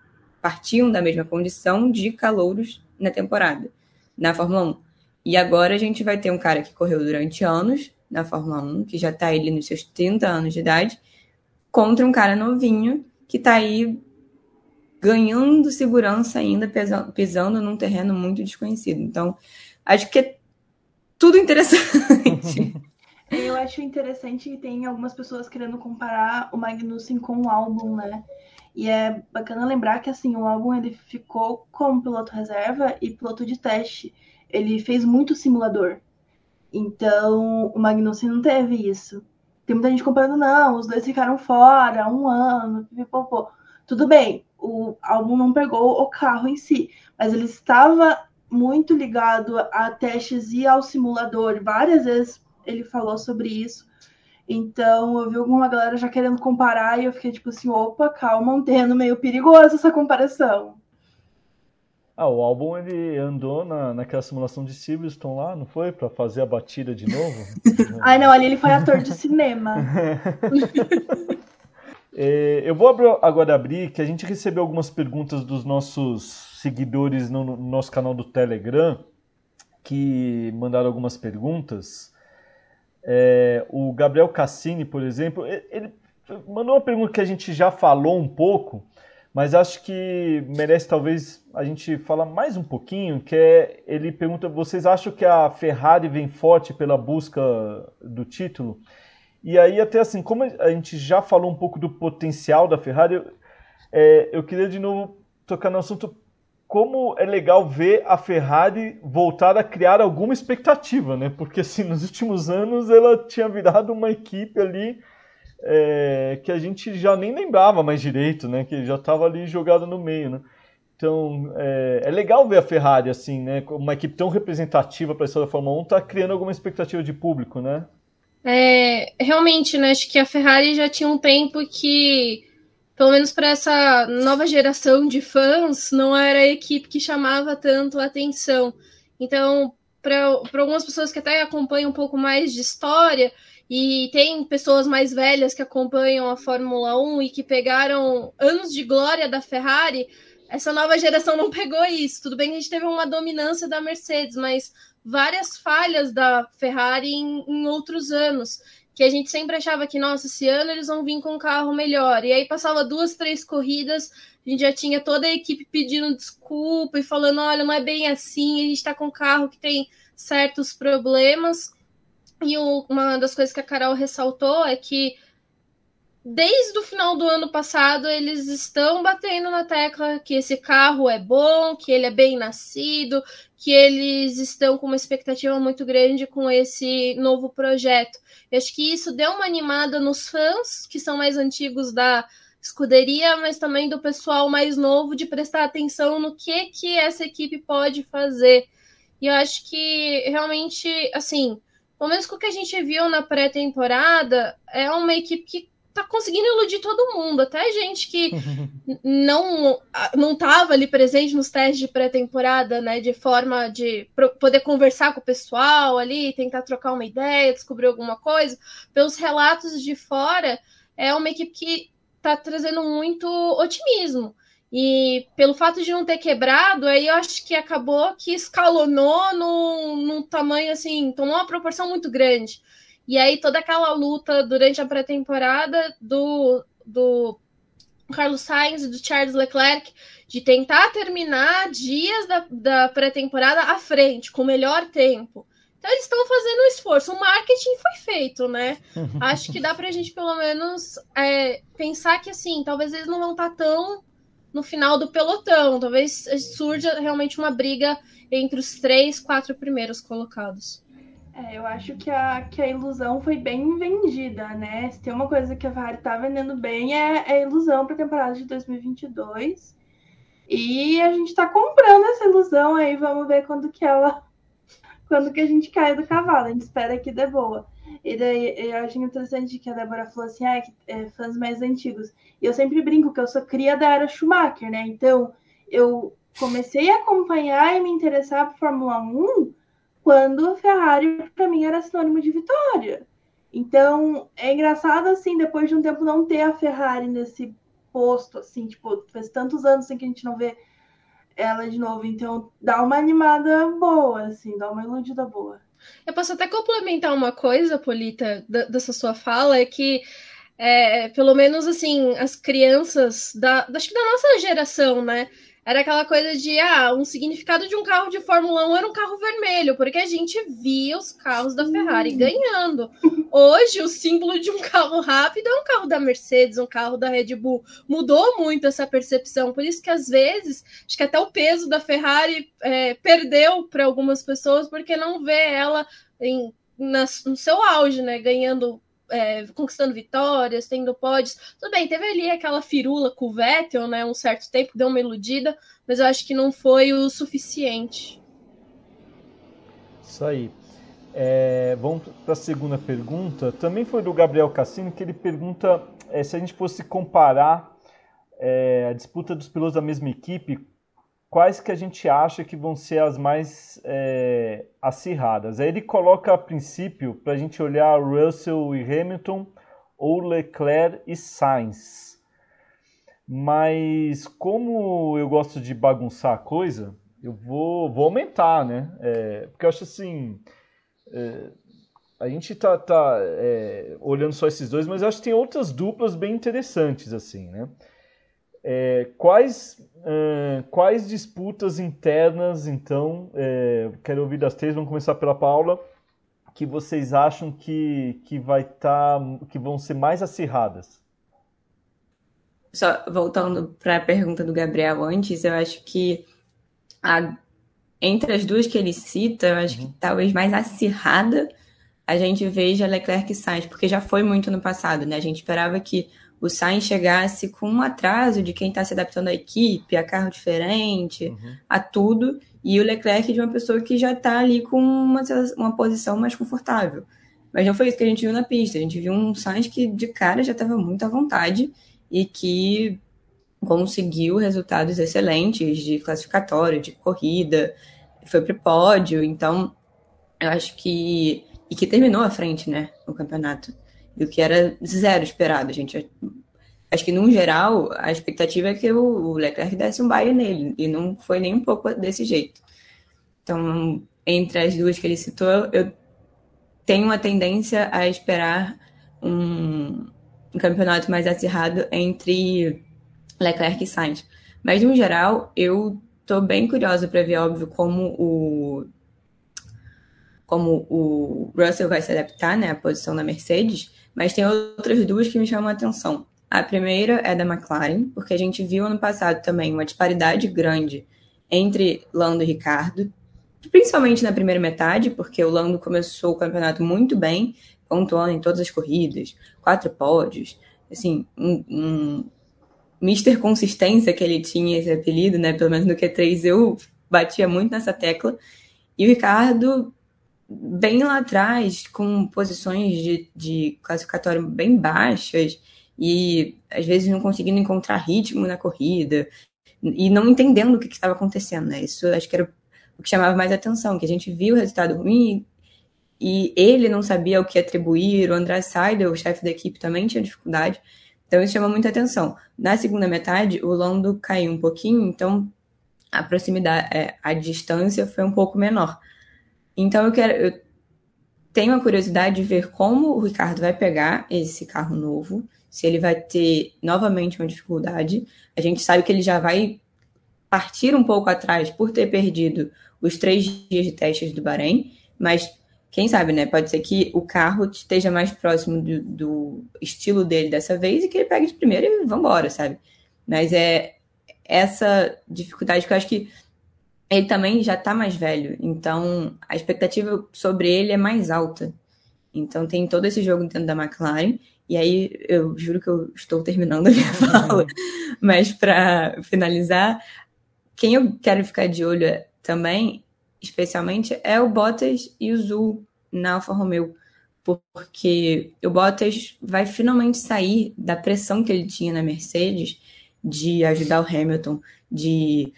partiam da mesma condição de calouros na temporada, na Fórmula um. E agora a gente vai ter um cara que correu durante anos na Fórmula um, que já está aí nos seus trinta anos de idade, contra um cara novinho que está aí ganhando segurança ainda, pisando, pisando num terreno muito desconhecido. Então, acho que é tudo interessante. Eu acho interessante que tem algumas pessoas querendo comparar o Magnussen com o Albon, né? E é bacana lembrar que, assim, o Albon ele ficou como piloto reserva e piloto de teste. Ele fez muito simulador. Então, o Magnussen não teve isso. Tem muita gente comparando, não, os dois ficaram fora um ano, pipopô. Tudo bem, o Albon não pegou o carro em si, mas ele estava muito ligado a testes e ao simulador. Várias vezes ele falou sobre isso. Então, eu vi alguma galera já querendo comparar e eu fiquei tipo assim, opa, calma, um terreno meio perigoso essa comparação. Ah, o Albon ele andou na, naquela simulação de Silverstone lá, não foi? Pra fazer a batida de novo? Ai, não, ali ele foi ator de cinema. É, eu vou abrir, agora abrir, que a gente recebeu algumas perguntas dos nossos seguidores no, no nosso canal do Telegram, que mandaram algumas perguntas. É, o Gabriel Cassini, por exemplo, ele mandou uma pergunta que a gente já falou um pouco, mas acho que merece talvez a gente falar mais um pouquinho, que é, ele pergunta, vocês acham que a Ferrari vem forte pela busca do título? E aí até assim, como a gente já falou um pouco do potencial da Ferrari, eu, é, eu queria de novo tocar no assunto, como é legal ver a Ferrari voltar a criar alguma expectativa, né? Porque assim, nos últimos anos ela tinha virado uma equipe ali é, que a gente já nem lembrava mais direito, né? Que já estava ali jogada no meio, né? Então é, é legal ver a Ferrari assim, né? Uma equipe tão representativa para a história da Fórmula um tá criando alguma expectativa de público, né? É, realmente, né? Acho que a Ferrari já tinha um tempo que, pelo menos para essa nova geração de fãs, não era a equipe que chamava tanto a atenção. Então, para algumas pessoas que até acompanham um pouco mais de história, e tem pessoas mais velhas que acompanham a Fórmula um e que pegaram anos de glória da Ferrari, essa nova geração não pegou isso. Tudo bem que a gente teve uma dominância da Mercedes, mas várias falhas da Ferrari em, em outros anos, que a gente sempre achava que, nossa, esse ano eles vão vir com um carro melhor. E aí passava duas, três corridas, a gente já tinha toda a equipe pedindo desculpa e falando, olha, não é bem assim, a gente tá com um carro que tem certos problemas. E o, uma das coisas que a Carol ressaltou é que desde o final do ano passado eles estão batendo na tecla que esse carro é bom, que ele é bem nascido, que eles estão com uma expectativa muito grande com esse novo projeto. Eu acho que isso deu uma animada nos fãs que são mais antigos da, escuderia, mas também do pessoal mais novo, de prestar atenção no que, que essa equipe pode fazer. E eu acho que realmente, assim, pelo menos com o que a gente viu na pré-temporada, é uma equipe que tá conseguindo iludir todo mundo, até gente que não não tava ali presente nos testes de pré-temporada, né, de forma de poder conversar com o pessoal ali, tentar trocar uma ideia, descobrir alguma coisa. Pelos relatos de fora, é uma equipe que tá trazendo muito otimismo. E pelo fato de não ter quebrado, aí eu acho que acabou que escalonou num, num tamanho assim, tomou uma proporção muito grande. E aí toda aquela luta durante a pré-temporada do, do Carlos Sainz e do Charles Leclerc de tentar terminar dias da, da pré-temporada à frente, com o melhor tempo. Então eles estão fazendo um esforço. O marketing foi feito, né? Acho que dá pra gente pelo menos é, pensar que assim, talvez eles não vão estar tão no final do pelotão. Talvez surja realmente uma briga entre os três, quatro primeiros colocados. É, eu acho que a, que a ilusão foi bem vendida, né? Se tem uma coisa que a Ferrari tá vendendo bem é, é a ilusão para a temporada de dois mil e vinte e dois. E a gente tá comprando essa ilusão aí, vamos ver quando que ela... quando que a gente cai do cavalo. A gente espera que dê boa. E daí eu acho interessante que a Débora falou assim, ah, que é, fãs mais antigos. E eu sempre brinco que eu sou cria da era Schumacher, né? Então eu comecei a acompanhar e me interessar por Fórmula um quando a Ferrari, para mim, era sinônimo de vitória. Então, é engraçado, assim, depois de um tempo não ter a Ferrari nesse posto, assim, tipo, faz tantos anos assim, que a gente não vê ela de novo. Então, dá uma animada boa, assim, dá uma iludida boa. Eu posso até complementar uma coisa, Polita, dessa sua fala, é que, é, pelo menos, assim, as crianças, da, acho que da nossa geração, né, era aquela coisa de, ah, um significado de um carro de Fórmula um era um carro vermelho, porque a gente via os carros da Ferrari ganhando. Hoje, o símbolo de um carro rápido é um carro da Mercedes, um carro da Red Bull. Mudou muito essa percepção, por isso que, às vezes, acho que até o peso da Ferrari é, perdeu para algumas pessoas, porque não vê ela em, na, no seu auge, né, ganhando... É, conquistando vitórias, tendo pódios. Tudo bem, teve ali aquela firula com o Vettel, né, um certo tempo, deu uma iludida, mas eu acho que não foi o suficiente. Isso aí. É, vamos para a segunda pergunta. Também foi do Gabriel Cassino, que ele pergunta é, se a gente fosse comparar é, a disputa dos pilotos da mesma equipe, quais que a gente acha que vão ser as mais é, acirradas. Aí ele coloca a princípio para a gente olhar Russell e Hamilton ou Leclerc e Sainz. Mas como eu gosto de bagunçar a coisa, eu vou, vou aumentar, né? É, porque eu acho assim... É, a gente tá, tá é, olhando só esses dois, mas eu acho que tem outras duplas bem interessantes, assim, né? É, quais, uh, quais disputas internas, então, é, quero ouvir das três, vamos começar pela Paula, que vocês acham que, que, vai tá, que vão ser mais acirradas? Só voltando para a pergunta do Gabriel antes, eu acho que a, entre as duas que ele cita, eu acho uhum. que talvez mais acirrada a gente veja Leclerc e Sainz, porque já foi muito no passado, né? A gente esperava que o Sainz chegasse com um atraso de quem está se adaptando à equipe, a carro diferente, uhum. a tudo, e o Leclerc de uma pessoa que já está ali com uma, uma posição mais confortável. Mas não foi isso que a gente viu na pista, a gente viu um Sainz que de cara já estava muito à vontade e que conseguiu resultados excelentes de classificatório, de corrida, foi para o pódio, então eu acho que... e que terminou à frente, né, no campeonato. Do que era zero esperado, gente. Acho que, no geral, a expectativa é que o Leclerc desse um baile nele, e não foi nem um pouco desse jeito. Então, entre as duas que ele citou, eu tenho uma tendência a esperar um, um campeonato mais acirrado entre Leclerc e Sainz. Mas, no geral, eu tô bem curiosa para ver, óbvio, como o como o Russell vai se adaptar, né, à posição da Mercedes, mas tem outras duas que me chamam a atenção. A primeira é da McLaren, porque a gente viu ano passado também uma disparidade grande entre Lando e Ricciardo, principalmente na primeira metade, porque o Lando começou o campeonato muito bem, pontuando em todas as corridas, quatro pódios, assim, um, um, mister Consistência, que ele tinha esse apelido, né? Pelo menos no Q três eu batia muito nessa tecla. E o Ricardo, bem lá atrás, com posições de, de classificatório bem baixas e às vezes não conseguindo encontrar ritmo na corrida e não entendendo o que estava acontecendo, né? Isso acho que era o que chamava mais atenção, que a gente viu o resultado ruim e ele não sabia o que atribuir, o André Seidel, o chefe da equipe, também tinha dificuldade, então isso chamou muita atenção. Na segunda metade, o Lando caiu um pouquinho, então a proximidade, a distância foi um pouco menor. Então eu quero, eu tenho a curiosidade de ver como o Ricardo vai pegar esse carro novo, se ele vai ter novamente uma dificuldade. A gente sabe que ele já vai partir um pouco atrás por ter perdido os três dias de testes do Bahrein, mas quem sabe, né? Pode ser que o carro esteja mais próximo do, do estilo dele dessa vez e que ele pegue de primeira e vambora, sabe? Mas é essa dificuldade que eu acho que ele também já tá mais velho, então a expectativa sobre ele é mais alta. Então tem todo esse jogo dentro da McLaren, e aí eu juro que eu estou terminando a minha fala, mas para finalizar, quem eu quero ficar de olho também, especialmente, é o Bottas e o Zul na Alfa Romeo, porque o Bottas vai finalmente sair da pressão que ele tinha na Mercedes de ajudar o Hamilton, de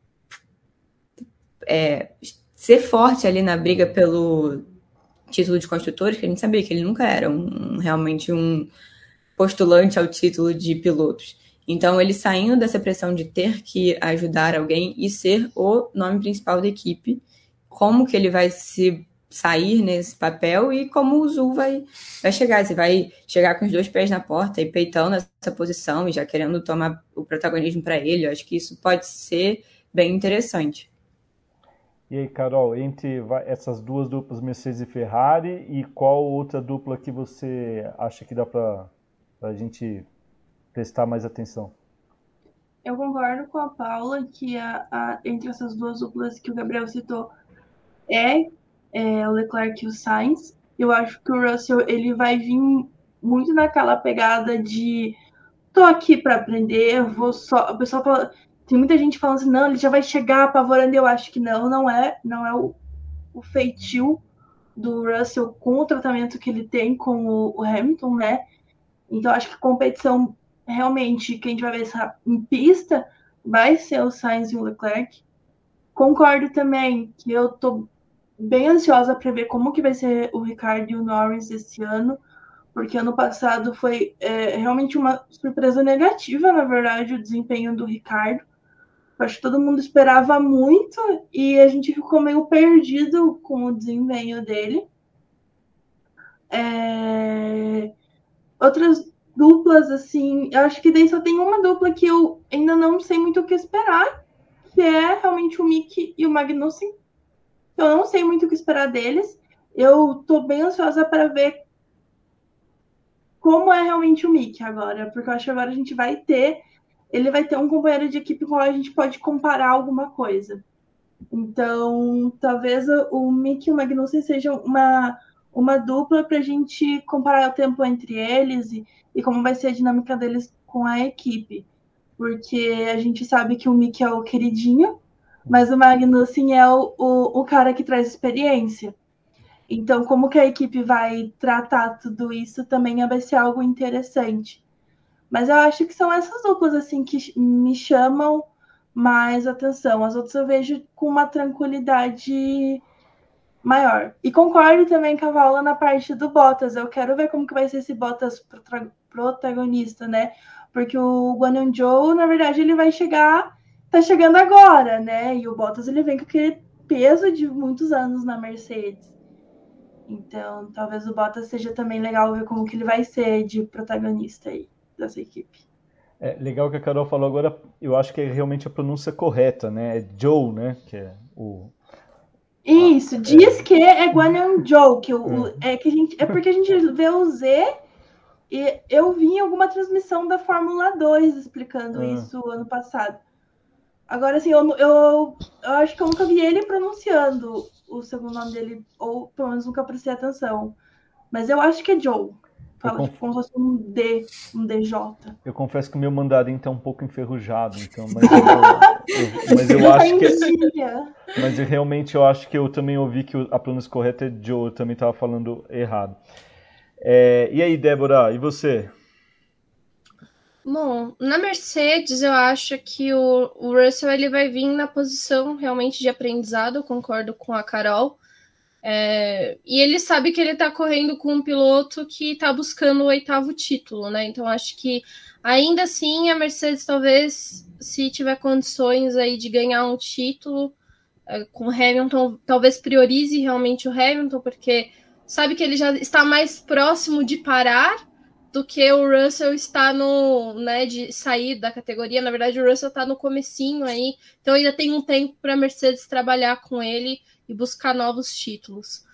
é, ser forte ali na briga pelo título de construtores, que a gente sabia que ele nunca era um, realmente um postulante ao título de pilotos. Então, ele saindo dessa pressão de ter que ajudar alguém e ser o nome principal da equipe, como que ele vai se sair nesse papel e como o Zul vai, vai chegar. Se vai chegar com os dois pés na porta e peitando essa posição e já querendo tomar o protagonismo para ele, eu acho que isso pode ser bem interessante. E aí, Carol, entre essas duas duplas, Mercedes e Ferrari, e qual outra dupla que você acha que dá para a gente prestar mais atenção? Eu concordo com a Paula que a, a, entre essas duas duplas que o Gabriel citou é, é o Leclerc e o Sainz. Eu acho que o Russell ele vai vir muito naquela pegada de tô aqui para aprender, vou só. O pessoal fala, tem muita gente falando assim, não, ele já vai chegar apavorando. Eu acho que não, não é, não é o, o feitio do Russell com o tratamento que ele tem com o, o Hamilton, né? Então acho que competição realmente que a gente vai ver em pista vai ser o Sainz e o Leclerc. Concordo também que eu tô bem ansiosa para ver como que vai ser o Ricardo e o Norris esse ano, porque ano passado foi é, realmente uma surpresa negativa, na verdade, o desempenho do Ricardo. Acho que todo mundo esperava muito e a gente ficou meio perdido com o desempenho dele. É... Outras duplas, assim, eu acho que daí só tem uma dupla que eu ainda não sei muito o que esperar, que é realmente o Mick e o Magnussen. Eu não sei muito o que esperar deles. Eu tô bem ansiosa para ver como é realmente o Mick agora, porque eu acho que agora a gente vai ter, ele vai ter um companheiro de equipe com qual a gente pode comparar alguma coisa. Então, talvez o Mick e o Magnussen sejam uma, uma dupla para a gente comparar o tempo entre eles e, e como vai ser a dinâmica deles com a equipe. Porque a gente sabe que o Mick é o queridinho, mas o Magnussen é o, o, o cara que traz experiência. Então, como que a equipe vai tratar tudo isso também vai ser algo interessante. Mas eu acho que são essas duplas assim que me chamam mais atenção. As outras eu vejo com uma tranquilidade maior. E concordo também com a Paula na parte do Bottas. Eu quero ver como que vai ser esse Bottas protagonista, né? Porque o Guan Yu Zhou, na verdade, ele vai chegar, tá chegando agora, né? E o Bottas ele vem com aquele peso de muitos anos na Mercedes. Então, talvez o Bottas seja também legal ver como que ele vai ser de protagonista aí dessa equipe. É legal que a Carol falou agora, eu acho que é realmente a pronúncia correta, né? É Joe, né? Que é o... Isso, diz é... que é Guan Yu Zhou, que o, é. É, que a gente, é porque a gente vê o Z e eu vi em alguma transmissão da Fórmula dois explicando ah. isso ano passado. Agora, assim, eu, eu, eu acho que eu nunca vi ele pronunciando o segundo nome dele, ou pelo menos nunca prestei atenção. Mas eu acho que é Joe. Fala conf... tipo, como se fosse um D, um D J. Eu confesso que o meu mandarim tá um pouco enferrujado, então, mas eu, eu, mas eu acho que... Mas eu, realmente eu acho que eu também ouvi que a pronúncia correta é Joe, eu também estava falando errado. É, e aí, Débora, e você? Bom, na Mercedes eu acho que o, o Russell ele vai vir na posição realmente de aprendizado, eu concordo com a Carol. É, e ele sabe que ele está correndo com um piloto que está buscando o oitavo título, né? Então acho que ainda assim a Mercedes talvez, se tiver condições aí de ganhar um título é, com o Hamilton, talvez priorize realmente o Hamilton, porque sabe que ele já está mais próximo de parar do que o Russell está no, né, de sair da categoria. Na verdade, o Russell está no comecinho aí, então ainda tem um tempo para a Mercedes trabalhar com ele e buscar novos títulos.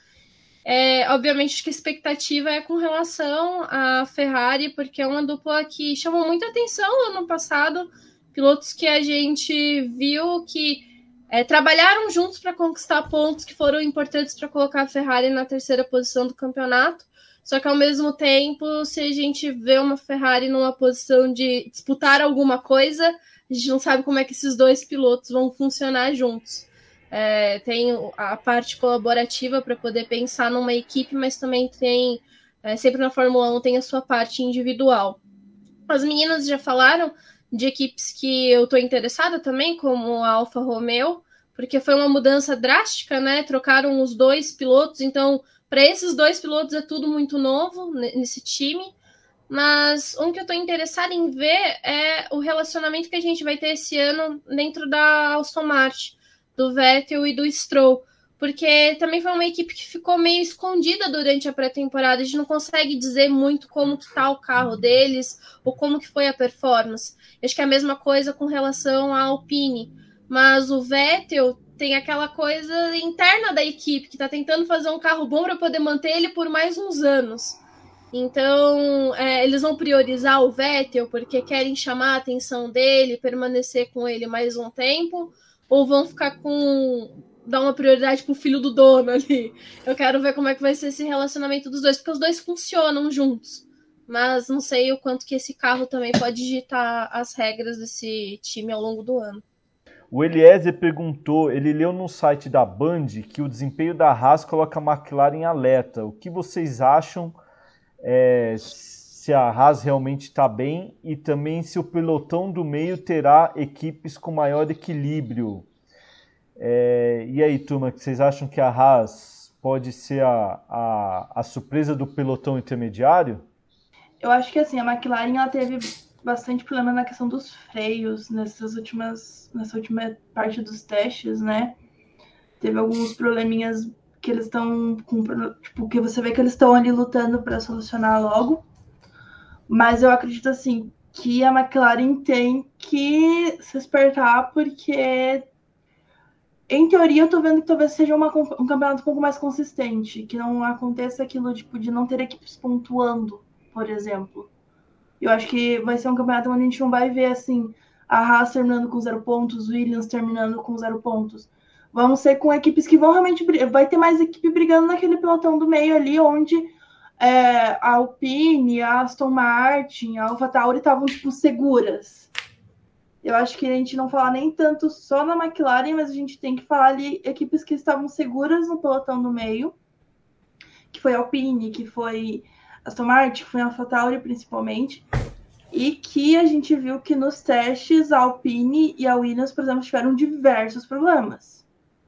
É, obviamente, acho que a expectativa é com relação à Ferrari, porque é uma dupla que chamou muita atenção no ano passado, pilotos que a gente viu que é, trabalharam juntos para conquistar pontos que foram importantes para colocar a Ferrari na terceira posição do campeonato. Só que, ao mesmo tempo, se a gente vê uma Ferrari numa posição de disputar alguma coisa, a gente não sabe como é que esses dois pilotos vão funcionar juntos. É, tem a parte colaborativa para poder pensar numa equipe, mas também tem, é, sempre na Fórmula um, tem a sua parte individual. As meninas já falaram de equipes que eu estou interessada também, como a Alfa Romeo, porque foi uma mudança drástica, né? Trocaram os dois pilotos, então para esses dois pilotos é tudo muito novo nesse time. Mas um que eu estou interessada em ver é o relacionamento que a gente vai ter esse ano dentro da Aston Martin, do Vettel e do Stroll, porque também foi uma equipe que ficou meio escondida durante a pré-temporada, a gente não consegue dizer muito como que tá o carro deles, ou como que foi a performance. Eu acho que é a mesma coisa com relação à Alpine, mas o Vettel tem aquela coisa interna da equipe, que está tentando fazer um carro bom para poder manter ele por mais uns anos. Então, é, eles vão priorizar o Vettel porque querem chamar a atenção dele, permanecer com ele mais um tempo, ou vão ficar com... dar uma prioridade pro filho do dono ali. Eu quero ver como é que vai ser esse relacionamento dos dois, porque os dois funcionam juntos. Mas não sei o quanto que esse carro também pode digitar as regras desse time ao longo do ano. O Eliezer perguntou, ele leu no site da Band que o desempenho da Haas coloca a McLaren em alerta. O que vocês acham é, se a Haas realmente está bem e também se o pelotão do meio terá equipes com maior equilíbrio? É, e aí, turma, vocês acham que a Haas pode ser a, a, a surpresa do pelotão intermediário? Eu acho que assim, a McLaren ela teve bastante problema na questão dos freios nessas últimas, nessa última parte dos testes, né? Teve alguns probleminhas que eles estão com, tipo, que você vê que eles estão ali lutando para solucionar logo. Mas eu acredito assim que a McLaren tem que se despertar, porque em teoria eu tô vendo que talvez seja uma, um campeonato um pouco mais consistente, que não aconteça aquilo tipo de não ter equipes pontuando, por exemplo. Eu acho que vai ser um campeonato onde a gente não vai ver assim a Haas terminando com zero pontos, Williams terminando com zero pontos. Vão ser com equipes que vão realmente... Vai ter mais equipe brigando naquele pelotão do meio ali, onde é, a Alpine, a Aston Martin, a AlphaTauri estavam, tipo, seguras. Eu acho que a gente não fala nem tanto só na McLaren, mas a gente tem que falar ali equipes que estavam seguras no pelotão do meio, que foi a Alpine, que foi Aston Martin, que foi a AlphaTauri principalmente, e que a gente viu que nos testes a Alpine e a Williams, por exemplo, tiveram diversos problemas.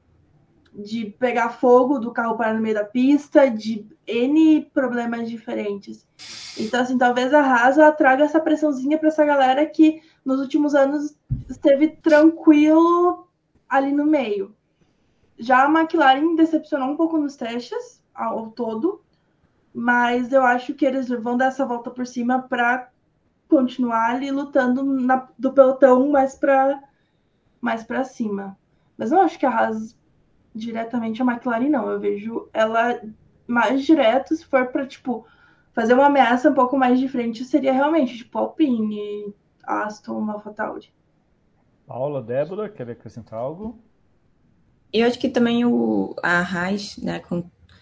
De pegar fogo do carro parar no meio da pista, de N problemas diferentes. Então, assim, talvez a Haas traga essa pressãozinha para essa galera que nos últimos anos esteve tranquilo ali no meio. Já a McLaren decepcionou um pouco nos testes, ao todo, mas eu acho que eles vão dar essa volta por cima para continuar ali lutando na, do pelotão mais para mais para cima. Mas eu acho que a Haas diretamente a McLaren não, eu vejo ela mais direto, se for para tipo fazer uma ameaça um pouco mais de frente, seria realmente tipo Alpine, Aston, AlphaTauri. Paula, Débora, quer acrescentar algo? Eu acho que também o, a Haas, né, com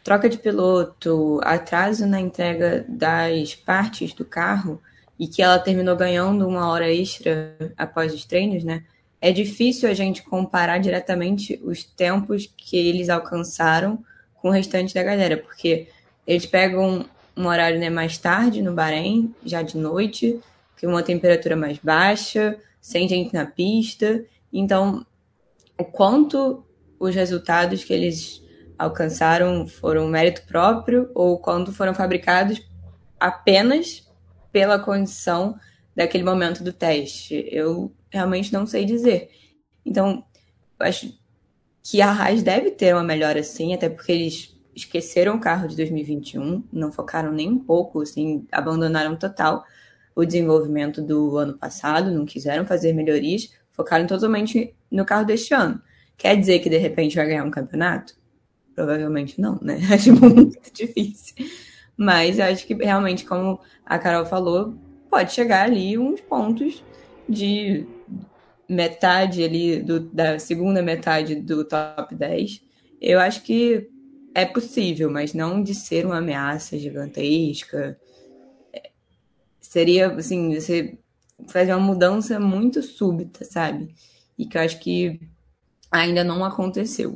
troca de piloto, atraso na entrega das partes do carro, e que ela terminou ganhando uma hora extra após os treinos, né? É difícil a gente comparar diretamente os tempos que eles alcançaram com o restante da galera, porque eles pegam um horário, né, mais tarde no Bahrein, já de noite, que uma temperatura mais baixa, sem gente na pista. Então, o quanto os resultados que eles alcançaram foram mérito próprio ou quanto foram fabricados apenas pela condição daquele momento do teste, eu realmente não sei dizer. Então, eu acho que a Haas deve ter uma melhora sim, até porque eles esqueceram o carro de dois mil e vinte e um, não focaram nem um pouco, assim, abandonaram total o desenvolvimento do ano passado, não quiseram fazer melhorias, focaram totalmente no carro deste ano. Quer dizer que de repente vai ganhar um campeonato? Provavelmente não, né? Acho muito difícil. Mas eu acho que realmente, como a Carol falou, pode chegar ali uns pontos de metade ali, do, da segunda metade do top dez. Eu acho que é possível, mas não de ser uma ameaça gigantesca. Seria, assim, você fazer uma mudança muito súbita, sabe? E que eu acho que ainda não aconteceu.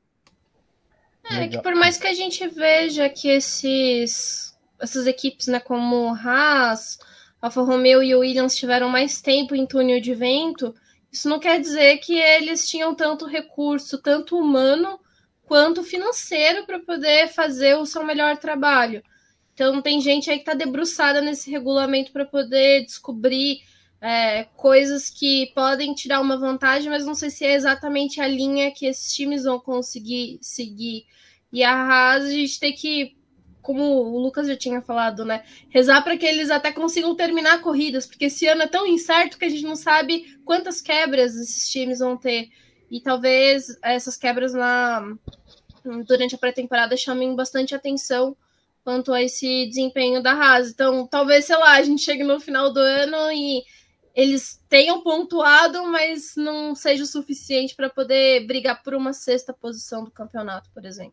É, que por mais que a gente veja que esses, essas equipes, né, como Haas, Alfa Romeo e Williams tiveram mais tempo em túnel de vento, isso não quer dizer que eles tinham tanto recurso, tanto humano quanto financeiro para poder fazer o seu melhor trabalho. Então tem gente aí que está debruçada nesse regulamento para poder descobrir é, coisas que podem tirar uma vantagem, mas não sei se é exatamente a linha que esses times vão conseguir seguir. E a Haas, a gente tem que, como o Lucas já tinha falado, né, rezar para que eles até consigam terminar corridas, porque esse ano é tão incerto que a gente não sabe quantas quebras esses times vão ter. E talvez essas quebras na, durante a pré-temporada chamem bastante atenção quanto a esse desempenho da Haas. Então, talvez, sei lá, a gente chegue no final do ano e eles tenham pontuado, mas não seja o suficiente para poder brigar por uma sexta posição do campeonato, por exemplo.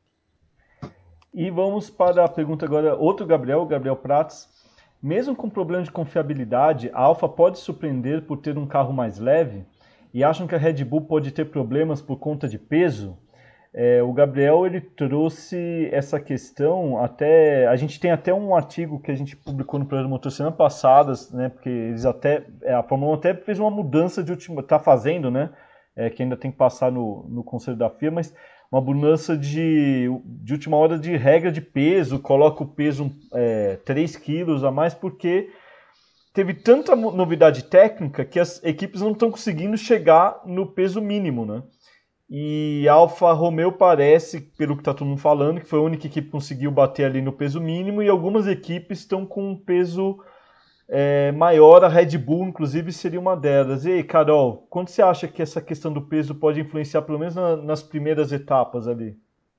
E vamos para a pergunta agora, outro Gabriel, o Gabriel Prats. Mesmo com problema de confiabilidade, a Alfa pode surpreender por ter um carro mais leve? E acham que a Red Bull pode ter problemas por conta de peso? É, o Gabriel ele trouxe essa questão até... A gente tem até um artigo que a gente publicou no programa Motor semana passada, né, porque eles até, a Fórmula um até fez uma mudança de última... Está fazendo, né? É, que ainda tem que passar no, no Conselho da F I A, mas uma mudança de, de última hora de regra de peso, coloca o peso é, três quilos a mais, porque teve tanta novidade técnica que as equipes não estão conseguindo chegar no peso mínimo, né? E a Alfa Romeo parece, pelo que está todo mundo falando, que foi a única equipe que conseguiu bater ali no peso mínimo, e algumas equipes estão com um peso é, maior, a Red Bull inclusive seria uma delas. E aí, Carol, quanto você acha que essa questão do peso pode influenciar, pelo menos na, nas primeiras etapas ali?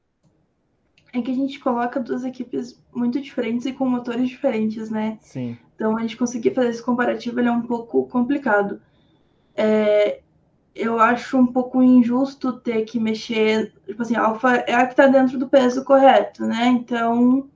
É que a gente coloca duas equipes muito diferentes e com motores diferentes, né? Sim. Então a gente conseguir fazer esse comparativo ele é um pouco complicado. É... Eu acho um pouco injusto ter que mexer... Tipo assim, a Alfa é a que está dentro do peso correto, né? Então...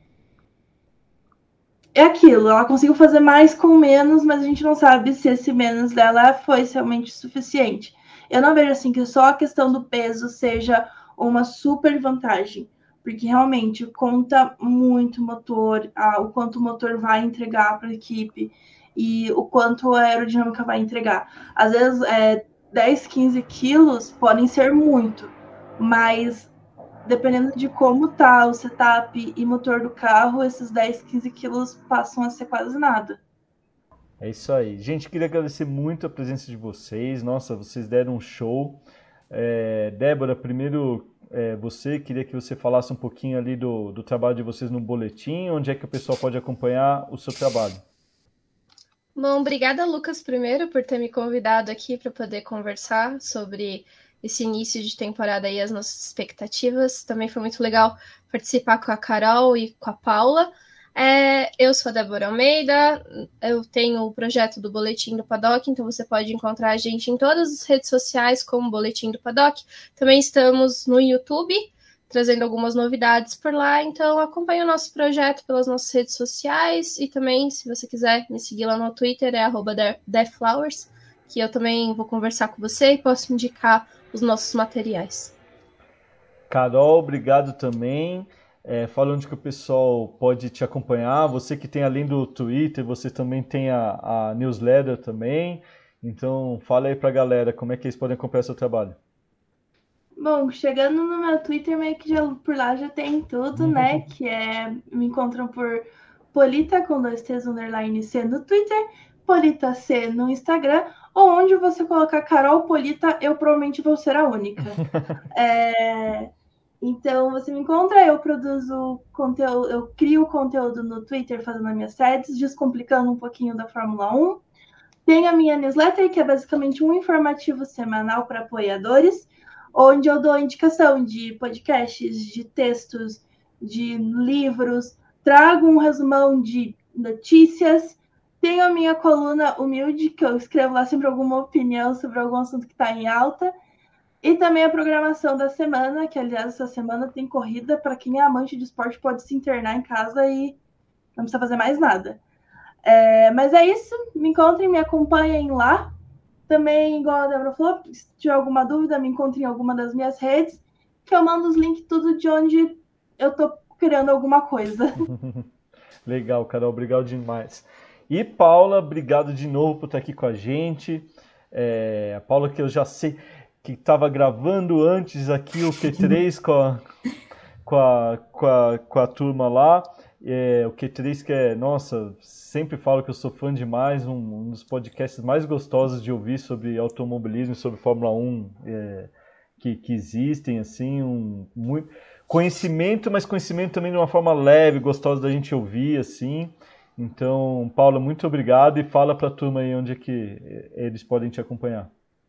É aquilo, ela conseguiu fazer mais com menos, mas a gente não sabe se esse menos dela foi realmente suficiente. Eu não vejo assim que só a questão do peso seja uma super vantagem, porque realmente conta muito o motor, a, o quanto o motor vai entregar para a equipe e o quanto a aerodinâmica vai entregar. Às vezes, é, dez, quinze quilos podem ser muito, mas dependendo de como tá o setup e motor do carro, esses dez, quinze quilos passam a ser quase nada. É isso aí. Gente, queria agradecer muito a presença de vocês. Nossa, vocês deram um show. É, Débora, primeiro é, você, queria que você falasse um pouquinho ali do, do trabalho de vocês no boletim, onde é que o pessoal pode acompanhar o seu trabalho. Bom, obrigada, Lucas, primeiro, por ter me convidado aqui para poder conversar sobre esse início de temporada e as nossas expectativas. Também foi muito legal participar com a Carol e com a Paula. É, eu sou a Débora Almeida, eu tenho o projeto do Boletim do Paddock, então você pode encontrar a gente em todas as redes sociais como Boletim do Paddock. Também estamos no YouTube, trazendo algumas novidades por lá. Então acompanhe o nosso projeto pelas nossas redes sociais e também, se você quiser me seguir lá no Twitter, é arroba deflowers, que eu também vou conversar com você e posso indicar os nossos materiais. Carol, obrigado também. É, fala onde que o pessoal pode te acompanhar. Você que tem, além do Twitter, você também tem a, a newsletter também. Então, fala aí pra galera como é que eles podem acompanhar seu trabalho. Bom, chegando no meu Twitter, meio que já, por lá já tem tudo, né? Que é, me encontram por Polita com dois T's underline C no Twitter, Polita C no Instagram, ou onde você colocar Carol Polita, eu provavelmente vou ser a única. é... Então, você me encontra, eu produzo conteúdo, eu crio conteúdo no Twitter fazendo as minhas threads, descomplicando um pouquinho da Fórmula um. Tem a minha newsletter, que é basicamente um informativo semanal para apoiadores, onde eu dou indicação de podcasts, de textos, de livros, trago um resumão de notícias. Tenho a minha coluna humilde, que eu escrevo lá sempre alguma opinião sobre algum assunto que está em alta. E também a programação da semana, que, aliás, essa semana tem corrida. Para quem é amante de esporte, pode se internar em casa e não precisa fazer mais nada. É, mas é isso. Me encontrem, me acompanhem lá. Também, igual a Débora falou, se tiver alguma dúvida, me encontrem em alguma das minhas redes, que eu mando os links tudo de onde eu tô criando alguma coisa. Legal, Carol. Obrigado demais. E Paula, obrigado de novo por estar aqui com a gente. É, a Paula, que eu já sei... que estava gravando antes aqui o Q três com a, com a, com a, com a turma lá. É, o Q três que é, nossa, sempre falo que eu sou fã demais, um, um dos podcasts mais gostosos de ouvir sobre automobilismo, sobre Fórmula um é, que, que existem, assim, um, muito, conhecimento, mas conhecimento também de uma forma leve, gostosa da gente ouvir, assim. Então, Paula, muito obrigado e fala para a turma aí onde é que eles podem te acompanhar.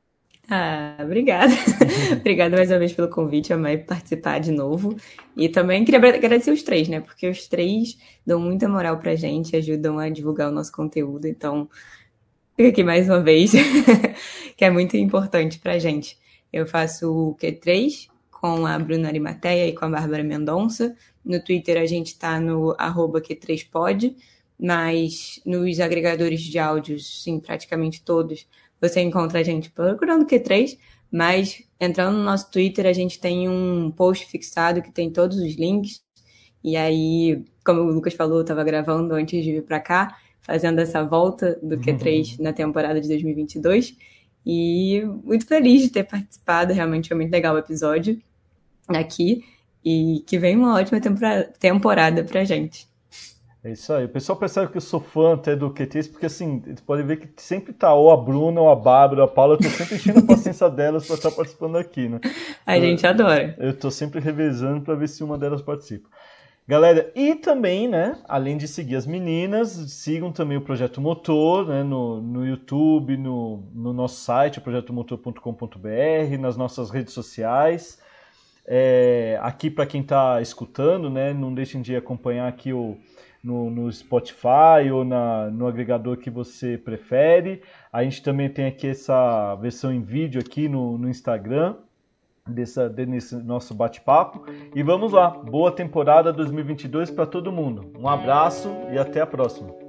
Ah, obrigada. Obrigada mais uma vez pelo convite, amei participar de novo. E também queria agradecer os três, né? Porque os três dão muita moral pra gente, ajudam a divulgar o nosso conteúdo. Então, fica aqui mais uma vez, que é muito importante pra gente. Eu faço o Q três com a Bruna Arimateia e com a Bárbara Mendonça. No Twitter a gente tá no arroba Q três pod, mas nos agregadores de áudios, sim, praticamente todos, você encontra a gente procurando Q três, mas entrando no nosso Twitter a gente tem um post fixado que tem todos os links. E aí, como o Lucas falou, eu estava gravando antes de vir para cá, fazendo essa volta do Q três na temporada de dois mil e vinte e dois. E muito feliz de ter participado, realmente foi muito legal o episódio aqui. E que vem uma ótima temporada, temporada pra gente. É isso aí. O pessoal percebe que eu sou fã até do Q três, porque assim, eles podem ver que sempre tá ou a Bruna, ou a Bárbara, ou a Paula, eu tô sempre enchendo a paciência delas para estar participando aqui, né? A gente eu, adora. Eu tô sempre revezando para ver se uma delas participa. Galera, e também, né, além de seguir as meninas, sigam também o Projeto Motor, né, no, no YouTube, no, no nosso site, projeto motor ponto com ponto b r, nas nossas redes sociais. É, aqui para quem está escutando, né, não deixem de acompanhar aqui o No, no Spotify ou na, no agregador que você prefere. A gente também tem aqui essa versão em vídeo aqui no, no Instagram, dessa, desse nosso bate-papo. E vamos lá, boa temporada dois mil e vinte e dois para todo mundo. Um abraço e até a próxima.